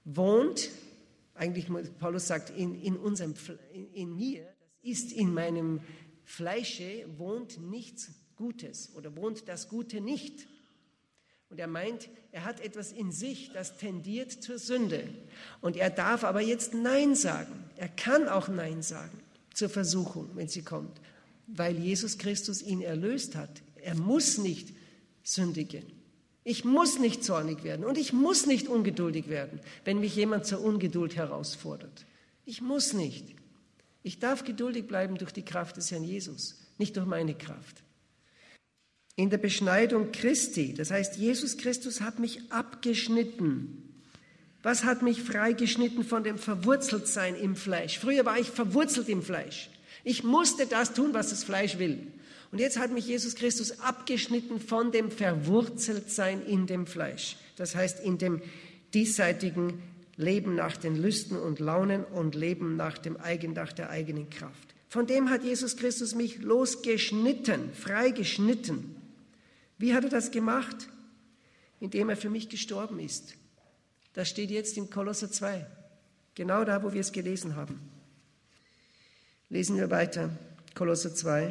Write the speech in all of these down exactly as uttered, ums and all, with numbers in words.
wohnt, eigentlich Paulus sagt, in, in, unserem, in, in mir, das ist in meinem Fleische, wohnt nichts Gutes oder wohnt das Gute nicht. Und er meint, er hat etwas in sich, das tendiert zur Sünde. Und er darf aber jetzt Nein sagen. Er kann auch Nein sagen zur Versuchung, wenn sie kommt, weil Jesus Christus ihn erlöst hat. Er muss nicht sündigen. Ich muss nicht zornig werden und ich muss nicht ungeduldig werden, wenn mich jemand zur Ungeduld herausfordert. Ich muss nicht. Ich darf geduldig bleiben durch die Kraft des Herrn Jesus, nicht durch meine Kraft. In der Beschneidung Christi, das heißt, Jesus Christus hat mich abgeschnitten. Was hat mich freigeschnitten von dem Verwurzeltsein im Fleisch? Früher war ich verwurzelt im Fleisch. Ich musste das tun, was das Fleisch will. Und jetzt hat mich Jesus Christus abgeschnitten von dem Verwurzeltsein in dem Fleisch. Das heißt, in dem diesseitigen Leben nach den Lüsten und Launen und Leben nach, dem Eigen, nach der eigenen Kraft. Von dem hat Jesus Christus mich losgeschnitten, freigeschnitten. Wie hat er das gemacht? Indem er für mich gestorben ist. Das steht jetzt in Kolosser zwei, genau da, wo wir es gelesen haben. Lesen wir weiter, Kolosser zwei,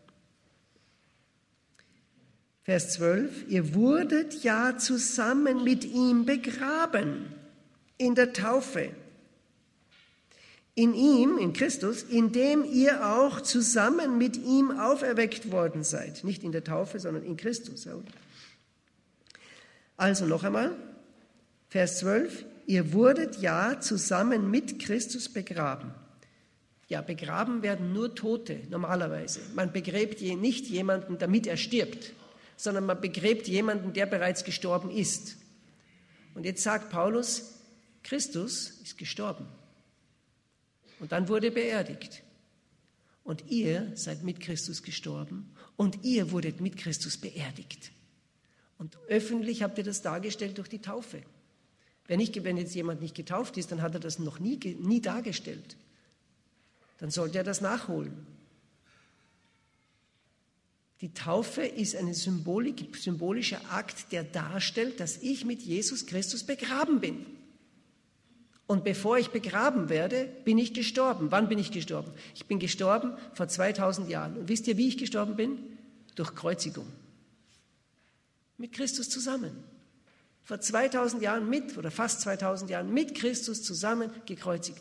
Vers zwölf. Ihr wurdet ja zusammen mit ihm begraben in der Taufe. In ihm, in Christus, in dem ihr auch zusammen mit ihm auferweckt worden seid. Nicht in der Taufe, sondern in Christus. Also noch einmal, Vers zwölf. Ihr wurdet ja zusammen mit Christus begraben. Ja, begraben werden nur Tote normalerweise. Man begräbt nicht jemanden, damit er stirbt, sondern man begräbt jemanden, der bereits gestorben ist. Und jetzt sagt Paulus, Christus ist gestorben. Und dann wurde er beerdigt. Und ihr seid mit Christus gestorben und ihr wurdet mit Christus beerdigt. Und öffentlich habt ihr das dargestellt durch die Taufe. Wenn, ich, wenn jetzt jemand nicht getauft ist, dann hat er das noch nie, nie dargestellt. Dann sollte er das nachholen. Die Taufe ist ein Symbolik, symbolischer Akt, der darstellt, dass ich mit Jesus Christus begraben bin. Und bevor ich begraben werde, bin ich gestorben. Wann bin ich gestorben? Ich bin gestorben vor zweitausend Jahren. Und wisst ihr, wie ich gestorben bin? Durch Kreuzigung. Mit Christus zusammen. Vor zweitausend Jahren mit, oder fast zweitausend Jahren mit Christus zusammen gekreuzigt.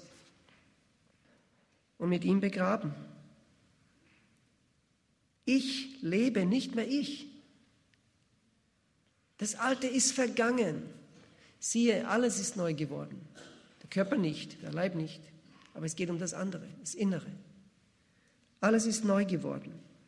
Und mit ihm begraben. Ich lebe, nicht mehr ich. Das Alte ist vergangen. Siehe, alles ist neu geworden. Der Körper nicht, der Leib nicht, aber es geht um das andere, das Innere. Alles ist neu geworden.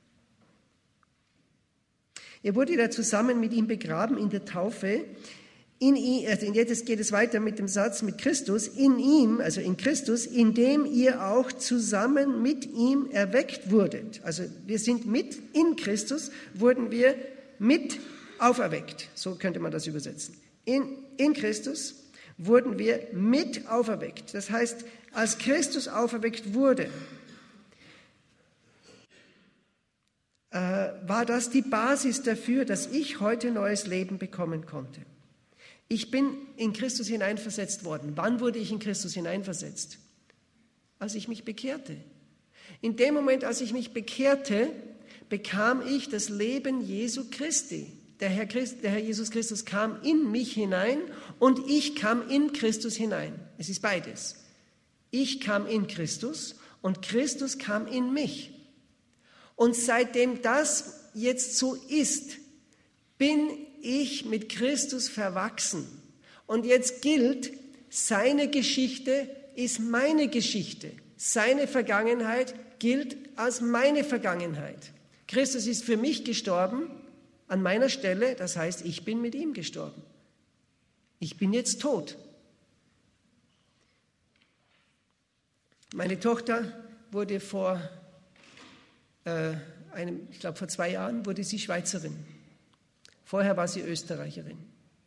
Ihr wurdet ja zusammen mit ihm begraben in der Taufe. In ihm, also jetzt geht es weiter mit dem Satz mit Christus, in ihm, also in Christus, in dem ihr auch zusammen mit ihm erweckt wurdet. Also wir sind mit, in Christus wurden wir mit auferweckt. So könnte man das übersetzen. In, in Christus wurden wir mit auferweckt. Das heißt, als Christus auferweckt wurde, äh, war das die Basis dafür, dass ich heute neues Leben bekommen konnte. Ich bin in Christus hineinversetzt worden. Wann wurde ich in Christus hineinversetzt? Als ich mich bekehrte. In dem Moment, als ich mich bekehrte, bekam ich das Leben Jesu Christi. Der Herr, Christ, der Herr Jesus Christus kam in mich hinein und ich kam in Christus hinein. Es ist beides. Ich kam in Christus und Christus kam in mich. Und seitdem das jetzt so ist, bin ich mit Christus verwachsen. Und jetzt gilt, seine Geschichte ist meine Geschichte. Seine Vergangenheit gilt als meine Vergangenheit. Christus ist für mich gestorben an meiner Stelle, das heißt, ich bin mit ihm gestorben. Ich bin jetzt tot. Meine Tochter wurde vor, äh, einem, ich glaube vor zwei Jahren, wurde sie Schweizerin. Vorher war sie Österreicherin.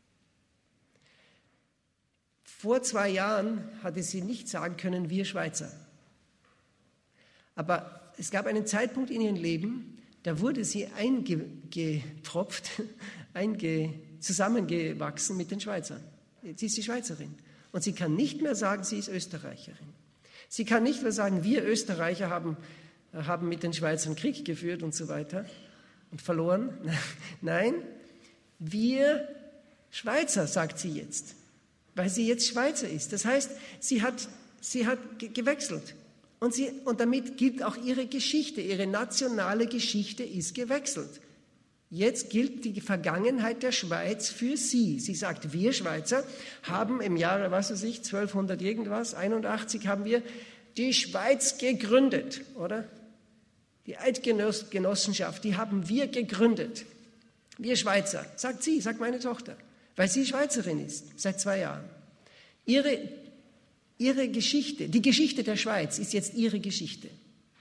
Vor zwei Jahren hatte sie nicht sagen können, wir Schweizer. Aber es gab einen Zeitpunkt in ihrem Leben, da wurde sie eingepfropft, einge, zusammengewachsen mit den Schweizern. Jetzt ist sie Schweizerin. Und sie kann nicht mehr sagen, sie ist Österreicherin. Sie kann nicht mehr sagen, wir Österreicher haben, haben mit den Schweizern Krieg geführt und so weiter und verloren. Nein, wir Schweizer, sagt sie jetzt, weil sie jetzt Schweizer ist. Das heißt, sie hat, sie hat ge- gewechselt. Und, sie, und damit gilt auch ihre Geschichte, ihre nationale Geschichte ist gewechselt. Jetzt gilt die Vergangenheit der Schweiz für sie. Sie sagt, wir Schweizer haben im Jahre, was weiß ich, zwölfhundert irgendwas, einundachtzig haben wir die Schweiz gegründet, oder? Die Eidgenossenschaft, die haben wir gegründet. Wir Schweizer, sagt sie, sagt meine Tochter, weil sie Schweizerin ist, seit zwei Jahren. Ihre, ihre Geschichte, die Geschichte der Schweiz ist jetzt ihre Geschichte.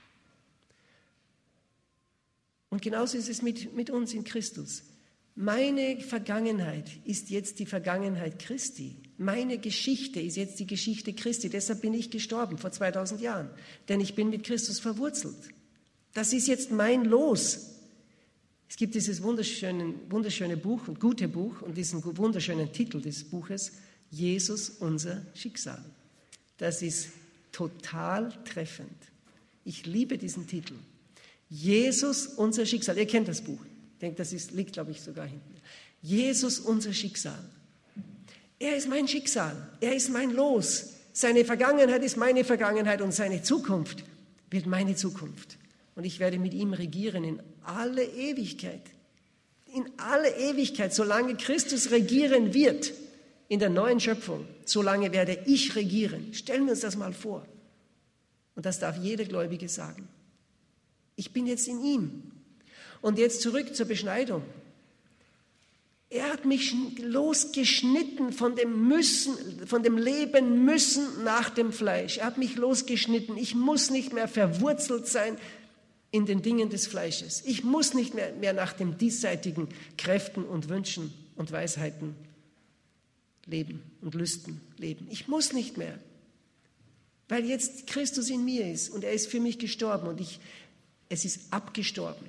Und genauso ist es mit, mit uns in Christus. Meine Vergangenheit ist jetzt die Vergangenheit Christi. Meine Geschichte ist jetzt die Geschichte Christi. Deshalb bin ich gestorben vor zweitausend Jahren, denn ich bin mit Christus verwurzelt. Das ist jetzt mein Los. Es gibt dieses wunderschöne, wunderschöne Buch, und gute Buch und diesen wunderschönen Titel des Buches, Jesus, unser Schicksal. Das ist total treffend. Ich liebe diesen Titel. Jesus, unser Schicksal. Ihr kennt das Buch. Ich denke, das ist, liegt, glaube ich, sogar hinten. Jesus, unser Schicksal. Er ist mein Schicksal. Er ist mein Los. Seine Vergangenheit ist meine Vergangenheit und seine Zukunft wird meine Zukunft. Und ich werde mit ihm regieren in alle Ewigkeit. In alle Ewigkeit, solange Christus regieren wird in der neuen Schöpfung, solange werde ich regieren. Stellen wir uns das mal vor. Und das darf jeder Gläubige sagen. Ich bin jetzt in ihm. Und jetzt zurück zur Beschneidung. Er hat mich losgeschnitten von dem Müssen, von dem Leben müssen nach dem Fleisch. Er hat mich losgeschnitten. Ich muss nicht mehr verwurzelt sein in den Dingen des Fleisches. Ich muss nicht mehr, mehr nach den diesseitigen Kräften und Wünschen und Weisheiten leben und Lüsten leben. Ich muss nicht mehr, weil jetzt Christus in mir ist und er ist für mich gestorben und ich Es ist abgestorben.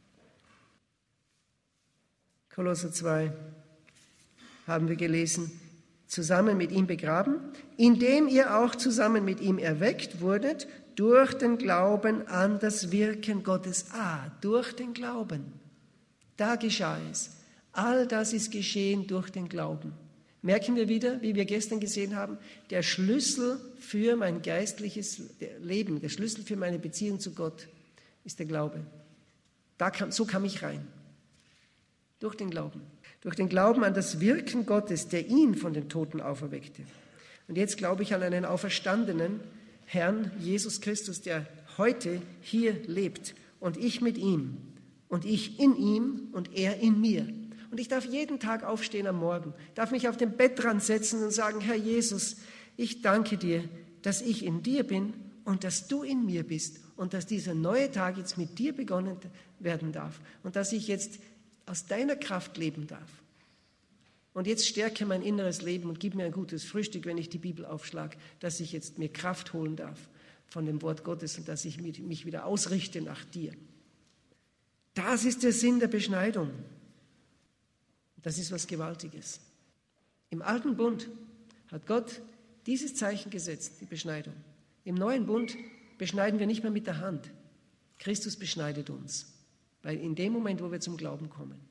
Kolosser zwei haben wir gelesen, zusammen mit ihm begraben, indem ihr auch zusammen mit ihm erweckt wurdet durch den Glauben an das Wirken Gottes. Ah, durch den Glauben. Da geschah es. All das ist geschehen durch den Glauben. Merken wir wieder, wie wir gestern gesehen haben, der Schlüssel für mein geistliches Leben, der Schlüssel für meine Beziehung zu Gott ist der Glaube. Da kam, so kam ich rein. Durch den Glauben. Durch den Glauben an das Wirken Gottes, der ihn von den Toten auferweckte. Und jetzt glaube ich an einen auferstandenen Herrn Jesus Christus, der heute hier lebt. Und ich mit ihm. Und ich in ihm und er in mir. Und ich darf jeden Tag aufstehen am Morgen, darf mich auf den Bettrand setzen und sagen, Herr Jesus, ich danke dir, dass ich in dir bin und dass du in mir bist. Und dass dieser neue Tag jetzt mit dir begonnen werden darf. Und dass ich jetzt aus deiner Kraft leben darf. Und jetzt stärke mein inneres Leben und gib mir ein gutes Frühstück, wenn ich die Bibel aufschlage, dass ich jetzt mir Kraft holen darf von dem Wort Gottes und dass ich mich wieder ausrichte nach dir. Das ist der Sinn der Beschneidung. Das ist was Gewaltiges. Im alten Bund hat Gott dieses Zeichen gesetzt, die Beschneidung. Im neuen Bund beschneiden wir nicht mehr mit der Hand. Christus beschneidet uns, weil in dem Moment, wo wir zum Glauben kommen.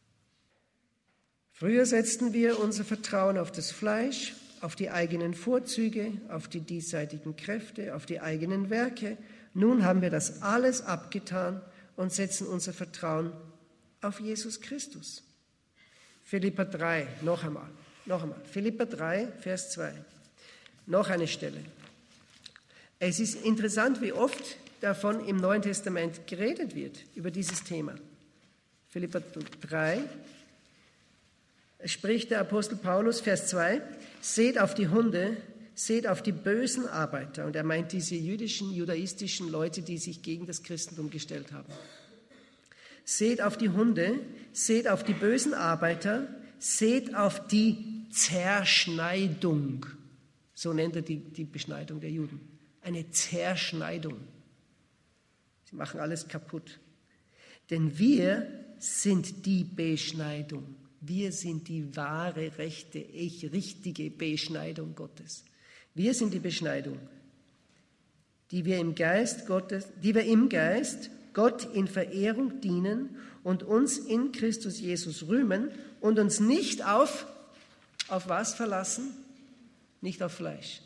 Früher setzten wir unser Vertrauen auf das Fleisch, auf die eigenen Vorzüge, auf die diesseitigen Kräfte, auf die eigenen Werke. Nun haben wir das alles abgetan und setzen unser Vertrauen auf Jesus Christus. Philipper drei, noch einmal, noch einmal. Philipper drei, Vers zwei. Noch eine Stelle. Es ist interessant, wie oft davon im Neuen Testament geredet wird, über dieses Thema. Philipper drei, spricht der Apostel Paulus, Vers zwei, seht auf die Hunde, seht auf die bösen Arbeiter. Und er meint diese jüdischen, judaistischen Leute, die sich gegen das Christentum gestellt haben. Seht auf die Hunde, seht auf die bösen Arbeiter, seht auf die Zerschneidung. So nennt er die, die Beschneidung der Juden. Eine Zerschneidung. Sie machen alles kaputt. Denn wir sind die Beschneidung. Wir sind die wahre, rechte, echt, richtige Beschneidung Gottes. Wir sind die Beschneidung, die wir im Geist Gottes, die wir im Geist Gott in Verehrung dienen und uns in Christus Jesus rühmen und uns nicht auf, auf was verlassen? Nicht auf Fleisch.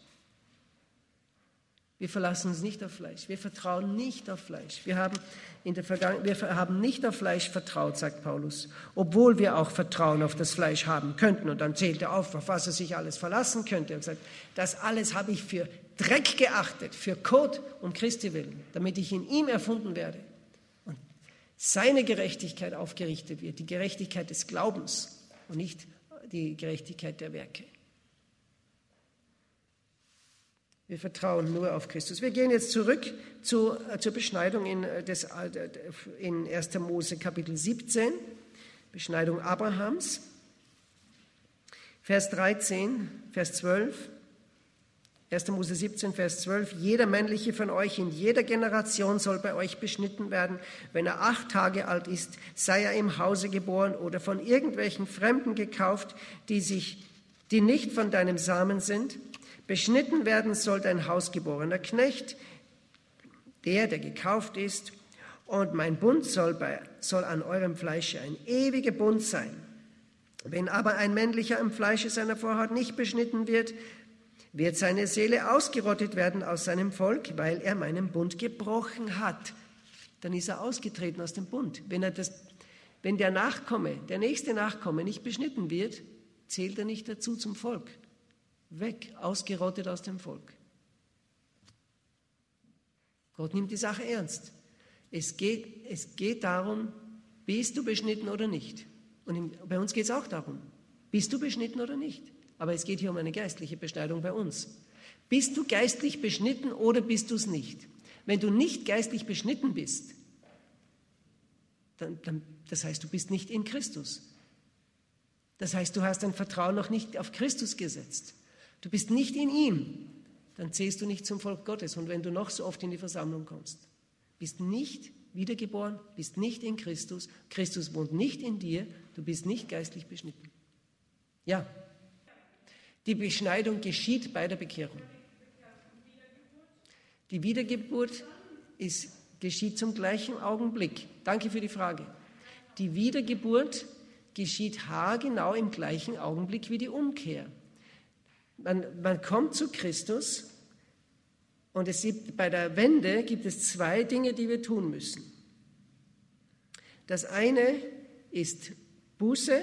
Wir verlassen uns nicht auf Fleisch. Wir vertrauen nicht auf Fleisch. Wir haben, in der Vergangen- wir haben nicht auf Fleisch vertraut, sagt Paulus, obwohl wir auch Vertrauen auf das Fleisch haben könnten. Und dann zählt er auf, auf was er sich alles verlassen könnte. Und sagt, das alles habe ich für Dreck geachtet, für Kot um Christi willen, damit ich in ihm erfunden werde und seine Gerechtigkeit aufgerichtet wird, die Gerechtigkeit des Glaubens und nicht die Gerechtigkeit der Werke. Wir vertrauen nur auf Christus. Wir gehen jetzt zurück zu, äh, zur Beschneidung in, des, äh, in erster Mose Kapitel siebzehn, Beschneidung Abrahams, Vers dreizehn, Vers zwölf. erster Mose siebzehn, Vers zwölf. Jeder männliche von euch in jeder Generation soll bei euch beschnitten werden. Wenn er acht Tage alt ist, sei er im Hause geboren oder von irgendwelchen Fremden gekauft, die, sich, die nicht von deinem Samen sind. Beschnitten werden soll dein hausgeborener Knecht, der, der gekauft ist. Und mein Bund soll, bei, soll an eurem Fleische ein ewiger Bund sein. Wenn aber ein männlicher im Fleische seiner Vorhaut nicht beschnitten wird, wird seine Seele ausgerottet werden aus seinem Volk, weil er meinen Bund gebrochen hat. Dann ist er ausgetreten aus dem Bund. Wenn, er das, wenn der Nachkomme, der nächste Nachkomme nicht beschnitten wird, zählt er nicht dazu zum Volk. Weg, ausgerottet aus dem Volk. Gott nimmt die Sache ernst. Es geht, es geht darum, bist du beschnitten oder nicht? Und im, bei uns geht es auch darum, bist du beschnitten oder nicht? Aber es geht hier um eine geistliche Beschneidung bei uns. Bist du geistlich beschnitten oder bist du es nicht? Wenn du nicht geistlich beschnitten bist, dann, dann, das heißt, du bist nicht in Christus. Das heißt, du hast dein Vertrauen noch nicht auf Christus gesetzt. Du bist nicht in ihm, dann zählst du nicht zum Volk Gottes. Und wenn du noch so oft in die Versammlung kommst, bist nicht wiedergeboren, bist nicht in Christus, Christus wohnt nicht in dir, du bist nicht geistlich beschnitten. Ja, die Beschneidung geschieht bei der Bekehrung. Die Wiedergeburt ist, geschieht zum gleichen Augenblick. Danke für die Frage. Die Wiedergeburt geschieht haargenau im gleichen Augenblick wie die Umkehr. Man, man kommt zu Christus und es gibt, bei der Wende gibt es zwei Dinge, die wir tun müssen. Das eine ist Buße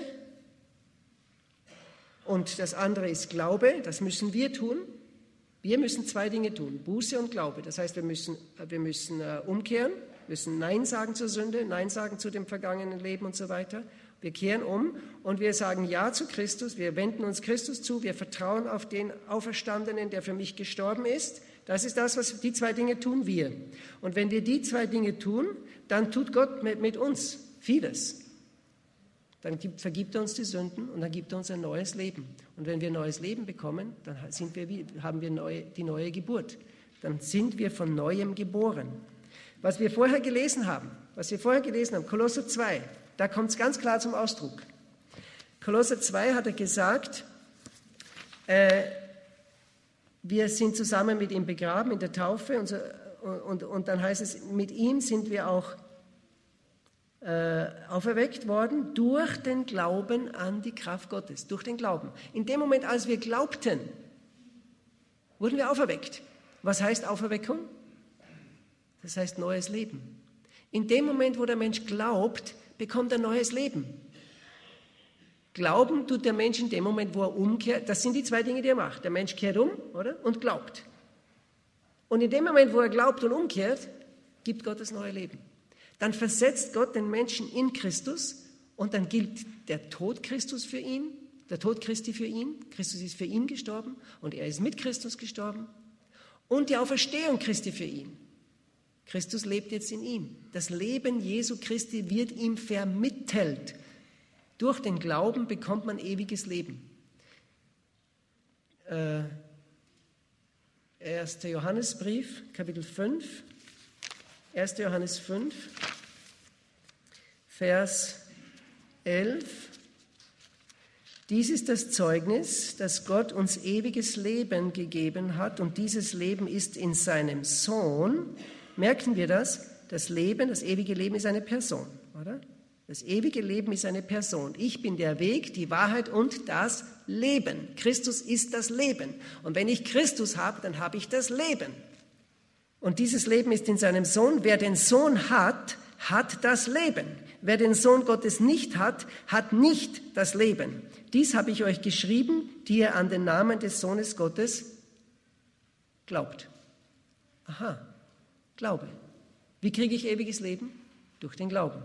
und das andere ist Glaube. Das müssen wir tun. Wir müssen zwei Dinge tun, Buße und Glaube. Das heißt, wir müssen, wir müssen uh, umkehren, müssen Nein sagen zur Sünde, Nein sagen zu dem vergangenen Leben und so weiter. Wir kehren um und wir sagen Ja zu Christus, wir wenden uns Christus zu, wir vertrauen auf den Auferstandenen, der für mich gestorben ist. Das ist das, was die zwei Dinge tun wir. Und wenn wir die zwei Dinge tun, dann tut Gott mit, mit uns vieles. Dann gibt, vergibt er uns die Sünden und dann gibt er uns ein neues Leben. Und wenn wir ein neues Leben bekommen, dann sind wir, haben wir neue, die neue Geburt. Dann sind wir von Neuem geboren. Was wir vorher gelesen haben, was wir vorher gelesen haben, Kolosser zwei, da kommt es ganz klar zum Ausdruck. Kolosser zwei hat er gesagt, äh, wir sind zusammen mit ihm begraben in der Taufe und, so, und, und dann heißt es, mit ihm sind wir auch äh, auferweckt worden durch den Glauben an die Kraft Gottes, durch den Glauben. In dem Moment, als wir glaubten, wurden wir auferweckt. Was heißt Auferweckung? Das heißt neues Leben. In dem Moment, wo der Mensch glaubt, bekommt er neues Leben. Glauben tut der Mensch in dem Moment, wo er umkehrt. Das sind die zwei Dinge, die er macht. Der Mensch kehrt um, oder? Und glaubt. Und in dem Moment, wo er glaubt und umkehrt, gibt Gott das neue Leben. Dann versetzt Gott den Menschen in Christus und dann gilt der Tod Christus für ihn, der Tod Christi für ihn. Christus ist für ihn gestorben und er ist mit Christus gestorben. Und die Auferstehung Christi für ihn. Christus lebt jetzt in ihm. Das Leben Jesu Christi wird ihm vermittelt. Durch den Glauben bekommt man ewiges Leben. Äh, erster Johannesbrief, Kapitel fünf, erster Johannes fünf, Vers elf Dies ist das Zeugnis, dass Gott uns ewiges Leben gegeben hat und dieses Leben ist in seinem Sohn. Merken wir das? Das Leben, das ewige Leben ist eine Person, oder? Das ewige Leben ist eine Person. Ich bin der Weg, die Wahrheit und das Leben. Christus ist das Leben. Und wenn ich Christus habe, dann habe ich das Leben. Und dieses Leben ist in seinem Sohn. Wer den Sohn hat, hat das Leben. Wer den Sohn Gottes nicht hat, hat nicht das Leben. Dies habe ich euch geschrieben, die ihr an den Namen des Sohnes Gottes glaubt. Aha, Glaube. Wie kriege ich ewiges Leben? Durch den Glauben.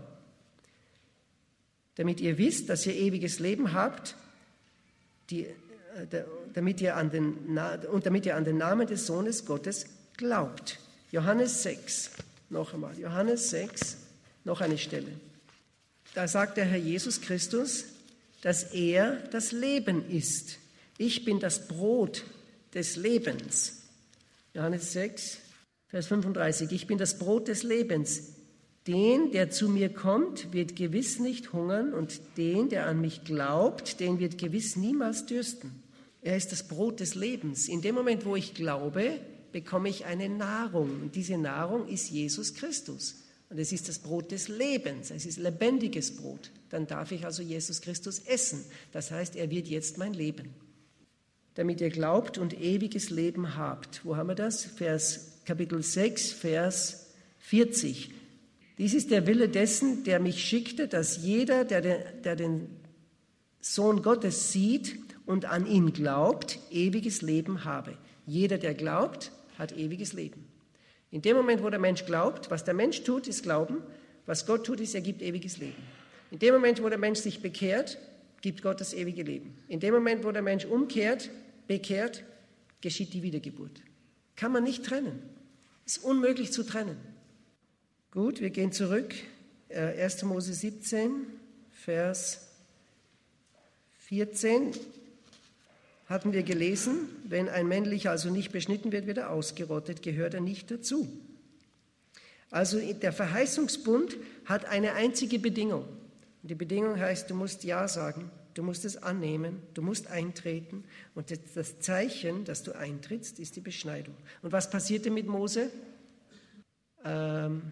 Damit ihr wisst, dass ihr ewiges Leben habt, die, äh, damit ihr an den, und damit ihr an den Namen des Sohnes Gottes glaubt. Johannes sechs, noch einmal, Johannes sechs, noch eine Stelle. Da sagt der Herr Jesus Christus, dass er das Leben ist. Ich bin das Brot des Lebens. Johannes sechs, Vers fünfunddreißig. Ich bin das Brot des Lebens. Den, der zu mir kommt, wird gewiss nicht hungern und den, der an mich glaubt, den wird gewiss niemals dürsten. Er ist das Brot des Lebens. In dem Moment, wo ich glaube, bekomme ich eine Nahrung. Und diese Nahrung ist Jesus Christus. Und es ist das Brot des Lebens, es ist lebendiges Brot. Dann darf ich also Jesus Christus essen. Das heißt, er wird jetzt mein Leben. Damit ihr glaubt und ewiges Leben habt. Wo haben wir das? Vers, Kapitel sechs, Vers vierzig. Dies ist der Wille dessen, der mich schickte, dass jeder, der den, der den Sohn Gottes sieht und an ihn glaubt, ewiges Leben habe. Jeder, der glaubt, hat ewiges Leben. In dem Moment, wo der Mensch glaubt, was der Mensch tut, ist Glauben, was Gott tut, ist, er gibt ewiges Leben. In dem Moment, wo der Mensch sich bekehrt, gibt Gott das ewige Leben. In dem Moment, wo der Mensch umkehrt, bekehrt, geschieht die Wiedergeburt. Kann man nicht trennen. Ist unmöglich zu trennen. Gut, wir gehen zurück. erster Mose siebzehn, Vers vierzehn. Hatten wir gelesen, wenn ein männlicher also nicht beschnitten wird, wird er ausgerottet, gehört er nicht dazu. Also der Verheißungsbund hat eine einzige Bedingung. Und die Bedingung heißt, du musst Ja sagen, du musst es annehmen, du musst eintreten. Und das Zeichen, dass du eintrittst, ist die Beschneidung. Und was passierte mit Mose? Ähm,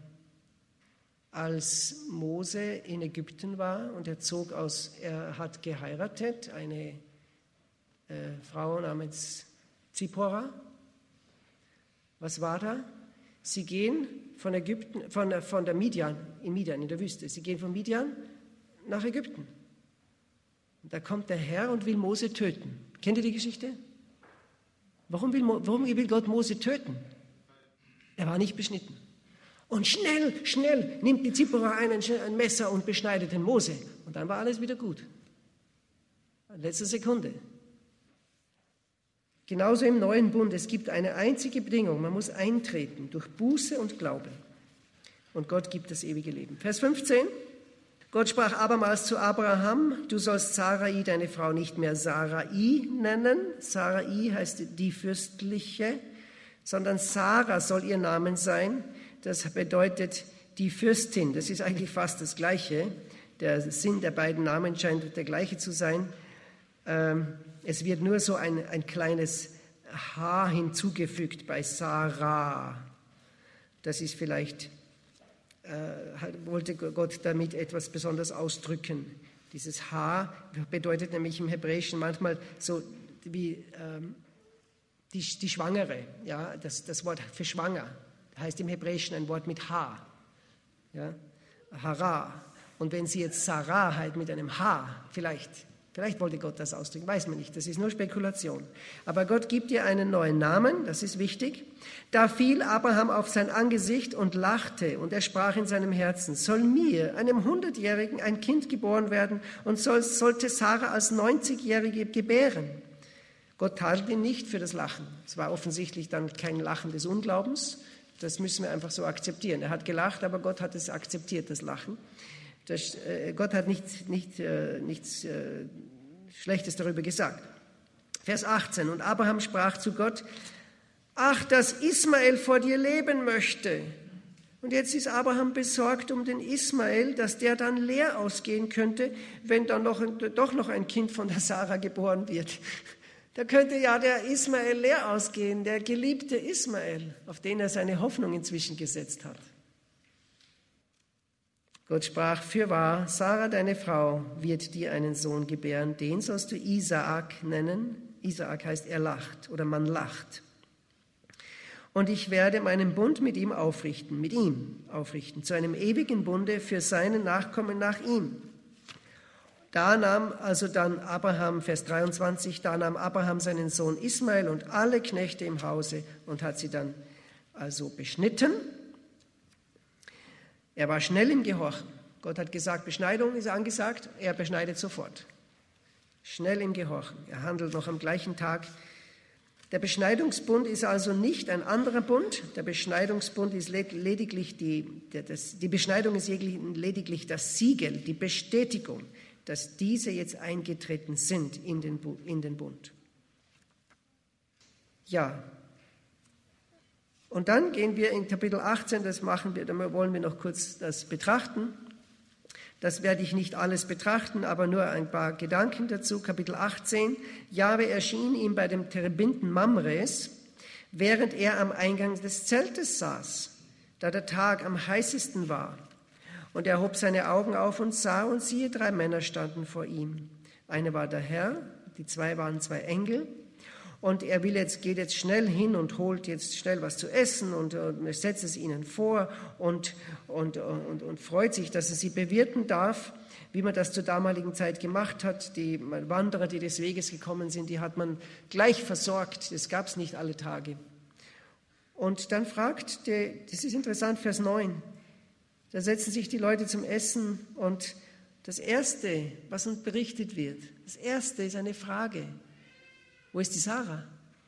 als Mose in Ägypten war und er zog aus, er hat geheiratet, eine Äh, Frau namens Zipporah. Was war da? Sie gehen von Ägypten, von, von der Midian, in Midian, in der Wüste. Sie gehen von Midian nach Ägypten. Und da kommt der Herr und will Mose töten. Kennt ihr die Geschichte? Warum will, warum will Gott Mose töten? Er war nicht beschnitten. Und schnell, schnell nimmt die Zipporah ein, ein Messer und beschneidet den Mose. Und dann war alles wieder gut. In letzter Sekunde. Genauso im neuen Bund, es gibt eine einzige Bedingung, man muss eintreten durch Buße und Glauben. Und Gott gibt das ewige Leben. Vers fünfzehn, Gott sprach abermals zu Abraham, du sollst Sarai, deine Frau, nicht mehr Sarai nennen. Sarai heißt die Fürstliche, sondern Sarah soll ihr Name sein. Das bedeutet die Fürstin. Das ist eigentlich fast das Gleiche. Der Sinn der beiden Namen scheint der gleiche zu sein. Es wird nur so ein, ein kleines H hinzugefügt bei Sarah. Das ist vielleicht, äh, wollte Gott damit etwas besonders ausdrücken. Dieses H bedeutet nämlich im Hebräischen manchmal so wie ähm, die, die Schwangere. Ja, das, das Wort für schwanger heißt im Hebräischen ein Wort mit H. Ja, Hara. Und wenn sie jetzt Sarah halt mit einem H vielleicht... Vielleicht wollte Gott das ausdrücken, weiß man nicht, das ist nur Spekulation. Aber Gott gibt ihr einen neuen Namen, das ist wichtig. Da fiel Abraham auf sein Angesicht und lachte und er sprach in seinem Herzen, soll mir, einem Hundertjährigen, ein Kind geboren werden und soll, sollte Sarah als neunzigjährige gebären? Gott tadelt ihn nicht für das Lachen. Es war offensichtlich dann kein Lachen des Unglaubens, das müssen wir einfach so akzeptieren. Er hat gelacht, aber Gott hat es akzeptiert, das Lachen. Das, äh, Gott hat nicht, nicht, äh, nichts äh, Schlechtes darüber gesagt. Vers achtzehn. Und Abraham sprach zu Gott, ach, dass Ismael vor dir leben möchte. Und jetzt ist Abraham besorgt um den Ismael, dass der dann leer ausgehen könnte, wenn dann noch, doch noch ein Kind von der Sarah geboren wird. Da könnte ja der Ismael leer ausgehen, der geliebte Ismael, auf den er seine Hoffnung inzwischen gesetzt hat. Gott sprach, fürwahr, Sarah, deine Frau, wird dir einen Sohn gebären, den sollst du Isaak nennen. Isaak heißt, er lacht oder man lacht. Und ich werde meinen Bund mit ihm aufrichten, mit ihm aufrichten, zu einem ewigen Bunde für seine Nachkommen nach ihm. Da nahm also dann Abraham, Vers dreiundzwanzig, da nahm Abraham seinen Sohn Ismael und alle Knechte im Hause und hat sie dann also beschnitten. Er war schnell im Gehorchen. Gott hat gesagt, Beschneidung ist angesagt, er beschneidet sofort. Schnell im Gehorchen. Er handelt noch am gleichen Tag. Der Beschneidungsbund ist also nicht ein anderer Bund. Der Beschneidungsbund ist lediglich die, das, die Beschneidung ist lediglich das Siegel, die Bestätigung, dass diese jetzt eingetreten sind in den, in den Bund. Ja. Und dann gehen wir in Kapitel achtzehn, das machen wir, da wollen wir noch kurz das betrachten. Das werde ich nicht alles betrachten, aber nur ein paar Gedanken dazu. Kapitel achtzehn. Jahwe erschien ihm bei dem Terebinden Mamres, während er am Eingang des Zeltes saß, da der Tag am heißesten war. Und er hob seine Augen auf und sah, und siehe, drei Männer standen vor ihm. Einer war der Herr, die zwei waren zwei Engel. Und er will jetzt, geht jetzt schnell hin und holt jetzt schnell was zu essen und, und setzt es ihnen vor und, und, und, und freut sich, dass er sie bewirten darf, wie man das zur damaligen Zeit gemacht hat. Die Wanderer, die des Weges gekommen sind, die hat man gleich versorgt. Das gab es nicht alle Tage. Und dann fragt, der, das ist interessant, Vers neun, da setzen sich die Leute zum Essen und das Erste, was uns berichtet wird, das Erste ist eine Frage. Wo ist die Sarah?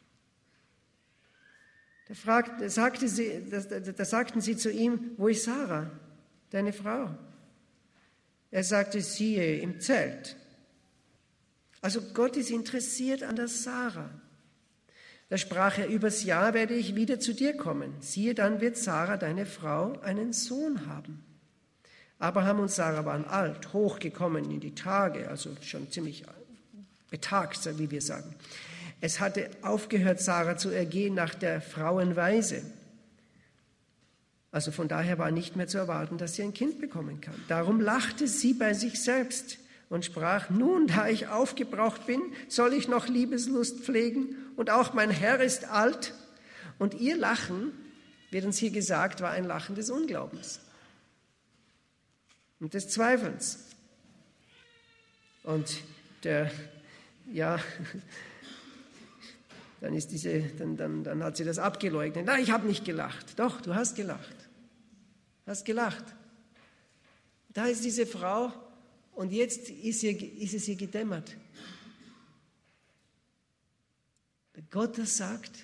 Da, fragt, da, sagte sie, da, da sagten sie zu ihm, wo ist Sarah, deine Frau? Er sagte, siehe, im Zelt. Also Gott ist interessiert an der Sarah. Da sprach er, übers Jahr werde ich wieder zu dir kommen. Siehe, dann wird Sarah, deine Frau, einen Sohn haben. Abraham und Sarah waren alt, hochgekommen in die Tage, also schon ziemlich betagt, wie wir sagen. Es hatte aufgehört, Sarah zu ergehen nach der Frauenweise. Also von daher war nicht mehr zu erwarten, dass sie ein Kind bekommen kann. Darum lachte sie bei sich selbst und sprach, nun, da ich aufgebraucht bin, soll ich noch Liebeslust pflegen und auch mein Herr ist alt. Und ihr Lachen, wird uns hier gesagt, war ein Lachen des Unglaubens und des Zweifelns. Und der Ja, dann, ist diese, dann, dann, dann hat sie das abgeleugnet. Nein, ich habe nicht gelacht. Doch, du hast gelacht. Hast gelacht. Da ist diese Frau und jetzt ist, ihr, ist es ihr gedämmert. Wenn Gott das sagt,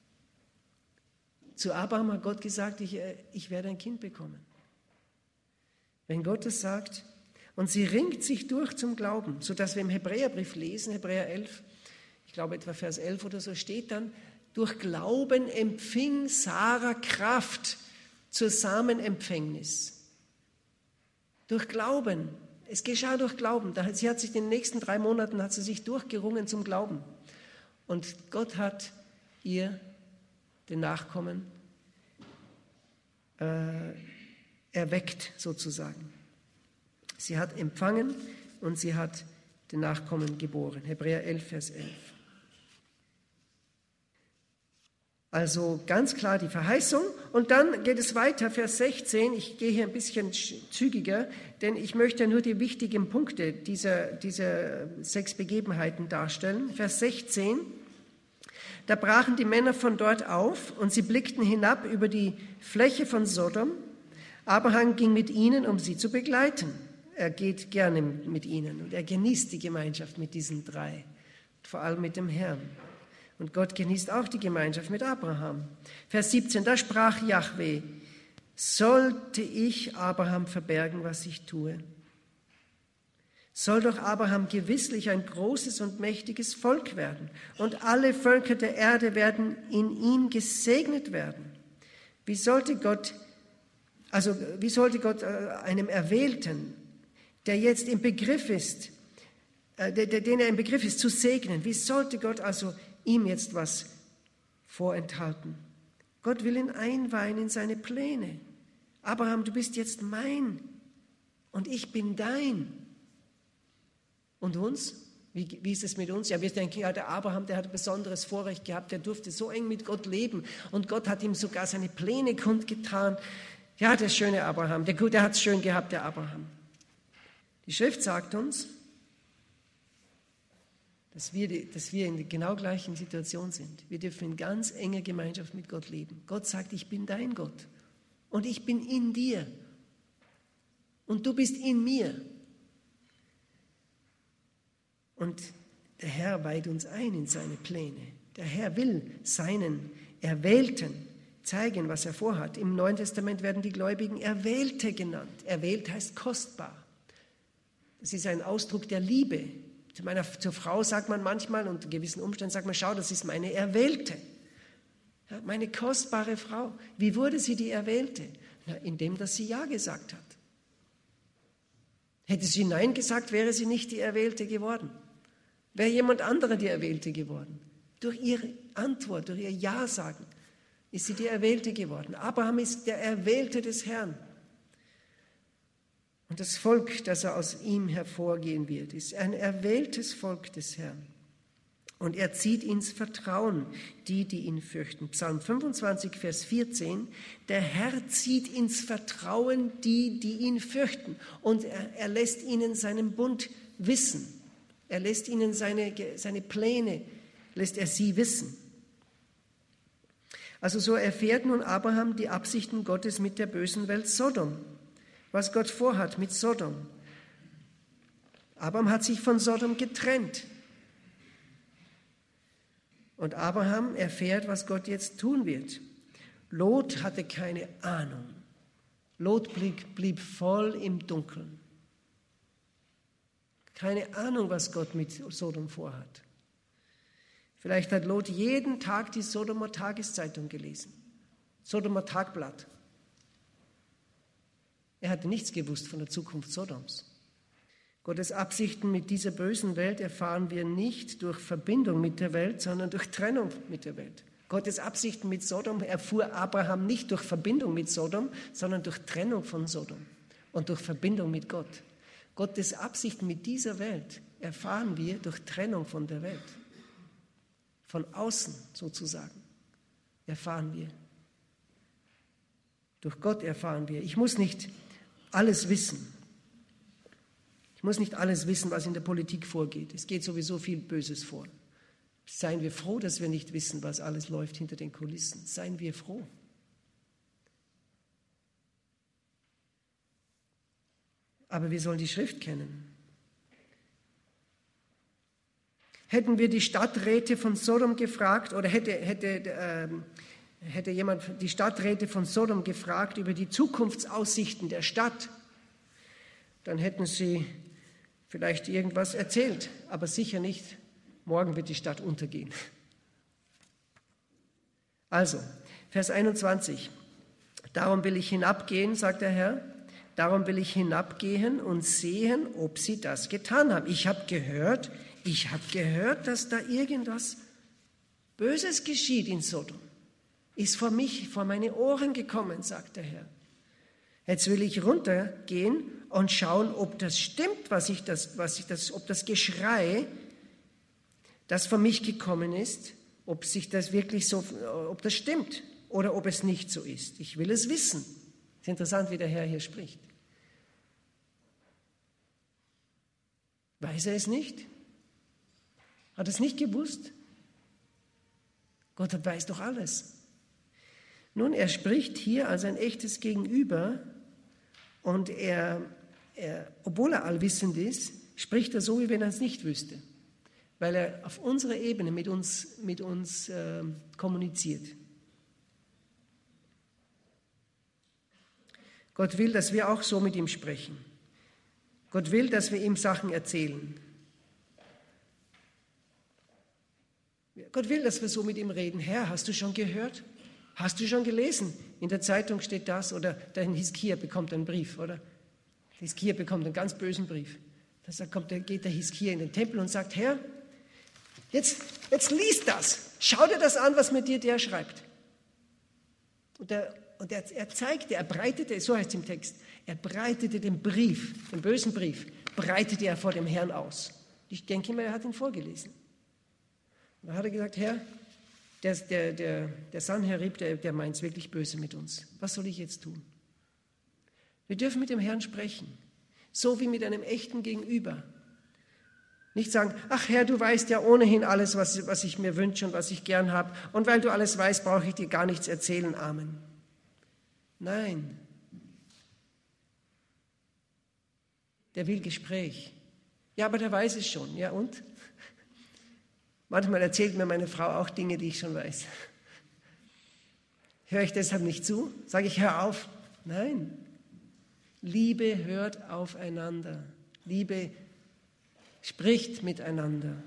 zu Abraham hat Gott gesagt, ich, ich werde ein Kind bekommen. Wenn Gott das sagt, und sie ringt sich durch zum Glauben, sodass wir im Hebräerbrief lesen, Hebräer elf, ich glaube etwa Vers elf oder so, steht dann, durch Glauben empfing Sarah Kraft zur Samenempfängnis. Durch Glauben. Es geschah durch Glauben. Sie hat sich in den nächsten drei Monaten hat sie sich durchgerungen zum Glauben. Und Gott hat ihr den Nachkommen äh, erweckt sozusagen. Sie hat empfangen und sie hat den Nachkommen geboren. Hebräer elf, Vers elf. Also ganz klar die Verheißung. Und dann geht es weiter, Vers sechzehn. Ich gehe hier ein bisschen zügiger, denn ich möchte nur die wichtigen Punkte dieser, dieser sechs Begebenheiten darstellen. Vers sechzehn. Da brachen die Männer von dort auf und sie blickten hinab über die Fläche von Sodom. Abraham ging mit ihnen, um sie zu begleiten. Er geht gerne mit ihnen und er genießt die Gemeinschaft mit diesen drei, vor allem mit dem Herrn. Und Gott genießt auch die Gemeinschaft mit Abraham. Vers siebzehn, da sprach Jahwe, sollte ich Abraham verbergen, was ich tue? Soll doch Abraham gewisslich ein großes und mächtiges Volk werden und alle Völker der Erde werden in ihm gesegnet werden. Wie sollte Gott Also wie sollte Gott einem Erwählten, der jetzt im Begriff ist, äh, den er im Begriff ist zu segnen, wie sollte Gott also ihm jetzt was vorenthalten? Gott will ihn einweihen in seine Pläne. Abraham, du bist jetzt mein und ich bin dein. Und uns? Wie, wie ist es mit uns? Ja, wir denken, ja, der Abraham, der hat ein besonderes Vorrecht gehabt, der durfte so eng mit Gott leben und Gott hat ihm sogar seine Pläne kundgetan. Ja, der schöne Abraham, der, der hat es schön gehabt, der Abraham. Die Schrift sagt uns, dass wir, die, dass wir in der genau gleichen Situation sind. Wir dürfen in ganz enger Gemeinschaft mit Gott leben. Gott sagt, ich bin dein Gott und ich bin in dir und du bist in mir. Und der Herr weiht uns ein in seine Pläne. Der Herr will seinen Erwählten zeigen, was er vorhat. Im Neuen Testament werden die Gläubigen Erwählte genannt. Erwählt heißt kostbar. Das ist ein Ausdruck der Liebe. Zu meiner, zur Frau sagt man manchmal, unter gewissen Umständen sagt man, schau, das ist meine Erwählte. Ja, meine kostbare Frau. Wie wurde sie die Erwählte? Na, indem, dass sie Ja gesagt hat. Hätte sie Nein gesagt, wäre sie nicht die Erwählte geworden. Wäre jemand anderer die Erwählte geworden. Durch ihre Antwort, durch ihr Ja sagen, ist sie die Erwählte geworden. Abraham ist der Erwählte des Herrn. Und das Volk, das er aus ihm hervorgehen wird, ist ein erwähltes Volk des Herrn. Und er zieht ins Vertrauen die, die ihn fürchten. Psalm fünfundzwanzig, Vers vierzehn, der Herr zieht ins Vertrauen die, die ihn fürchten. Und er, er lässt ihnen seinen Bund wissen. Er lässt ihnen seine, seine Pläne, lässt er sie wissen. Also so erfährt nun Abraham die Absichten Gottes mit der bösen Welt Sodom. Was Gott vorhat mit Sodom. Abraham hat sich von Sodom getrennt. Und Abraham erfährt, was Gott jetzt tun wird. Lot hatte keine Ahnung. Lot blieb, blieb voll im Dunkeln. Keine Ahnung, was Gott mit Sodom vorhat. Vielleicht hat Lot jeden Tag die Sodomer Tageszeitung gelesen. Sodomer Tagblatt. Er hatte nichts gewusst von der Zukunft Sodoms. Gottes Absichten mit dieser bösen Welt erfahren wir nicht durch Verbindung mit der Welt, sondern durch Trennung mit der Welt. Gottes Absichten mit Sodom erfuhr Abraham nicht durch Verbindung mit Sodom, sondern durch Trennung von Sodom und durch Verbindung mit Gott. Gottes Absichten mit dieser Welt erfahren wir durch Trennung von der Welt. Von außen sozusagen erfahren wir. Durch Gott erfahren wir. Ich muss nicht alles wissen. Ich muss nicht alles wissen, was in der Politik vorgeht. Es geht sowieso viel Böses vor. Seien wir froh, dass wir nicht wissen, was alles läuft hinter den Kulissen. Seien wir froh. Aber wir sollen die Schrift kennen. Hätten wir die Stadträte von Sodom gefragt oder hätte, hätte, äh, hätte jemand die Stadträte von Sodom gefragt über die Zukunftsaussichten der Stadt, dann hätten sie vielleicht irgendwas erzählt, aber sicher nicht, morgen wird die Stadt untergehen. Also, Vers einundzwanzig. Darum will ich hinabgehen, sagt der Herr, darum will ich hinabgehen und sehen, ob sie das getan haben. Ich habe gehört, ich habe gehört, dass da irgendwas Böses geschieht in Sodom. Ist vor mich, vor meine Ohren gekommen, sagt der Herr. Jetzt will ich runtergehen und schauen, ob das stimmt, was ich das, was ich das, ob das Geschrei, das von mich gekommen ist, ob sich das wirklich so, ob das stimmt oder ob es nicht so ist. Ich will es wissen. Es ist interessant, wie der Herr hier spricht. Weiß er es nicht? Hat er es nicht gewusst? Gott weiß doch alles. Nun, er spricht hier als ein echtes Gegenüber und er, er, obwohl er allwissend ist, spricht er so, wie wenn er es nicht wüsste, weil er auf unserer Ebene mit uns, mit uns äh, kommuniziert. Gott will, dass wir auch so mit ihm sprechen. Gott will, dass wir ihm Sachen erzählen. Gott will, dass wir so mit ihm reden. Herr, hast du schon gehört? Hast du schon gelesen? In der Zeitung steht das, oder der Hiskia bekommt einen Brief, oder? Hiskia bekommt einen ganz bösen Brief. Da kommt, geht der Hiskia in den Tempel und sagt, Herr, jetzt, jetzt lies das. Schau dir das an, was mit dir der schreibt. Und, der, und er, er zeigte, er breitete, so heißt es im Text, er breitete den Brief, den bösen Brief, breitete er vor dem Herrn aus. Ich denke immer, er hat ihn vorgelesen. Und dann hat er gesagt, Herr, der, der, der, der Sanherib, der, der meint es wirklich böse mit uns. Was soll ich jetzt tun? Wir dürfen mit dem Herrn sprechen, so wie mit einem echten Gegenüber. Nicht sagen, ach Herr, du weißt ja ohnehin alles, was, was ich mir wünsche und was ich gern habe. Und weil du alles weißt, brauche ich dir gar nichts erzählen. Amen. Nein. Der will Gespräch. Ja, aber der weiß es schon. Ja und? Manchmal erzählt mir meine Frau auch Dinge, die ich schon weiß. Höre ich deshalb nicht zu? Sage ich, hör auf? Nein. Liebe hört aufeinander. Liebe spricht miteinander.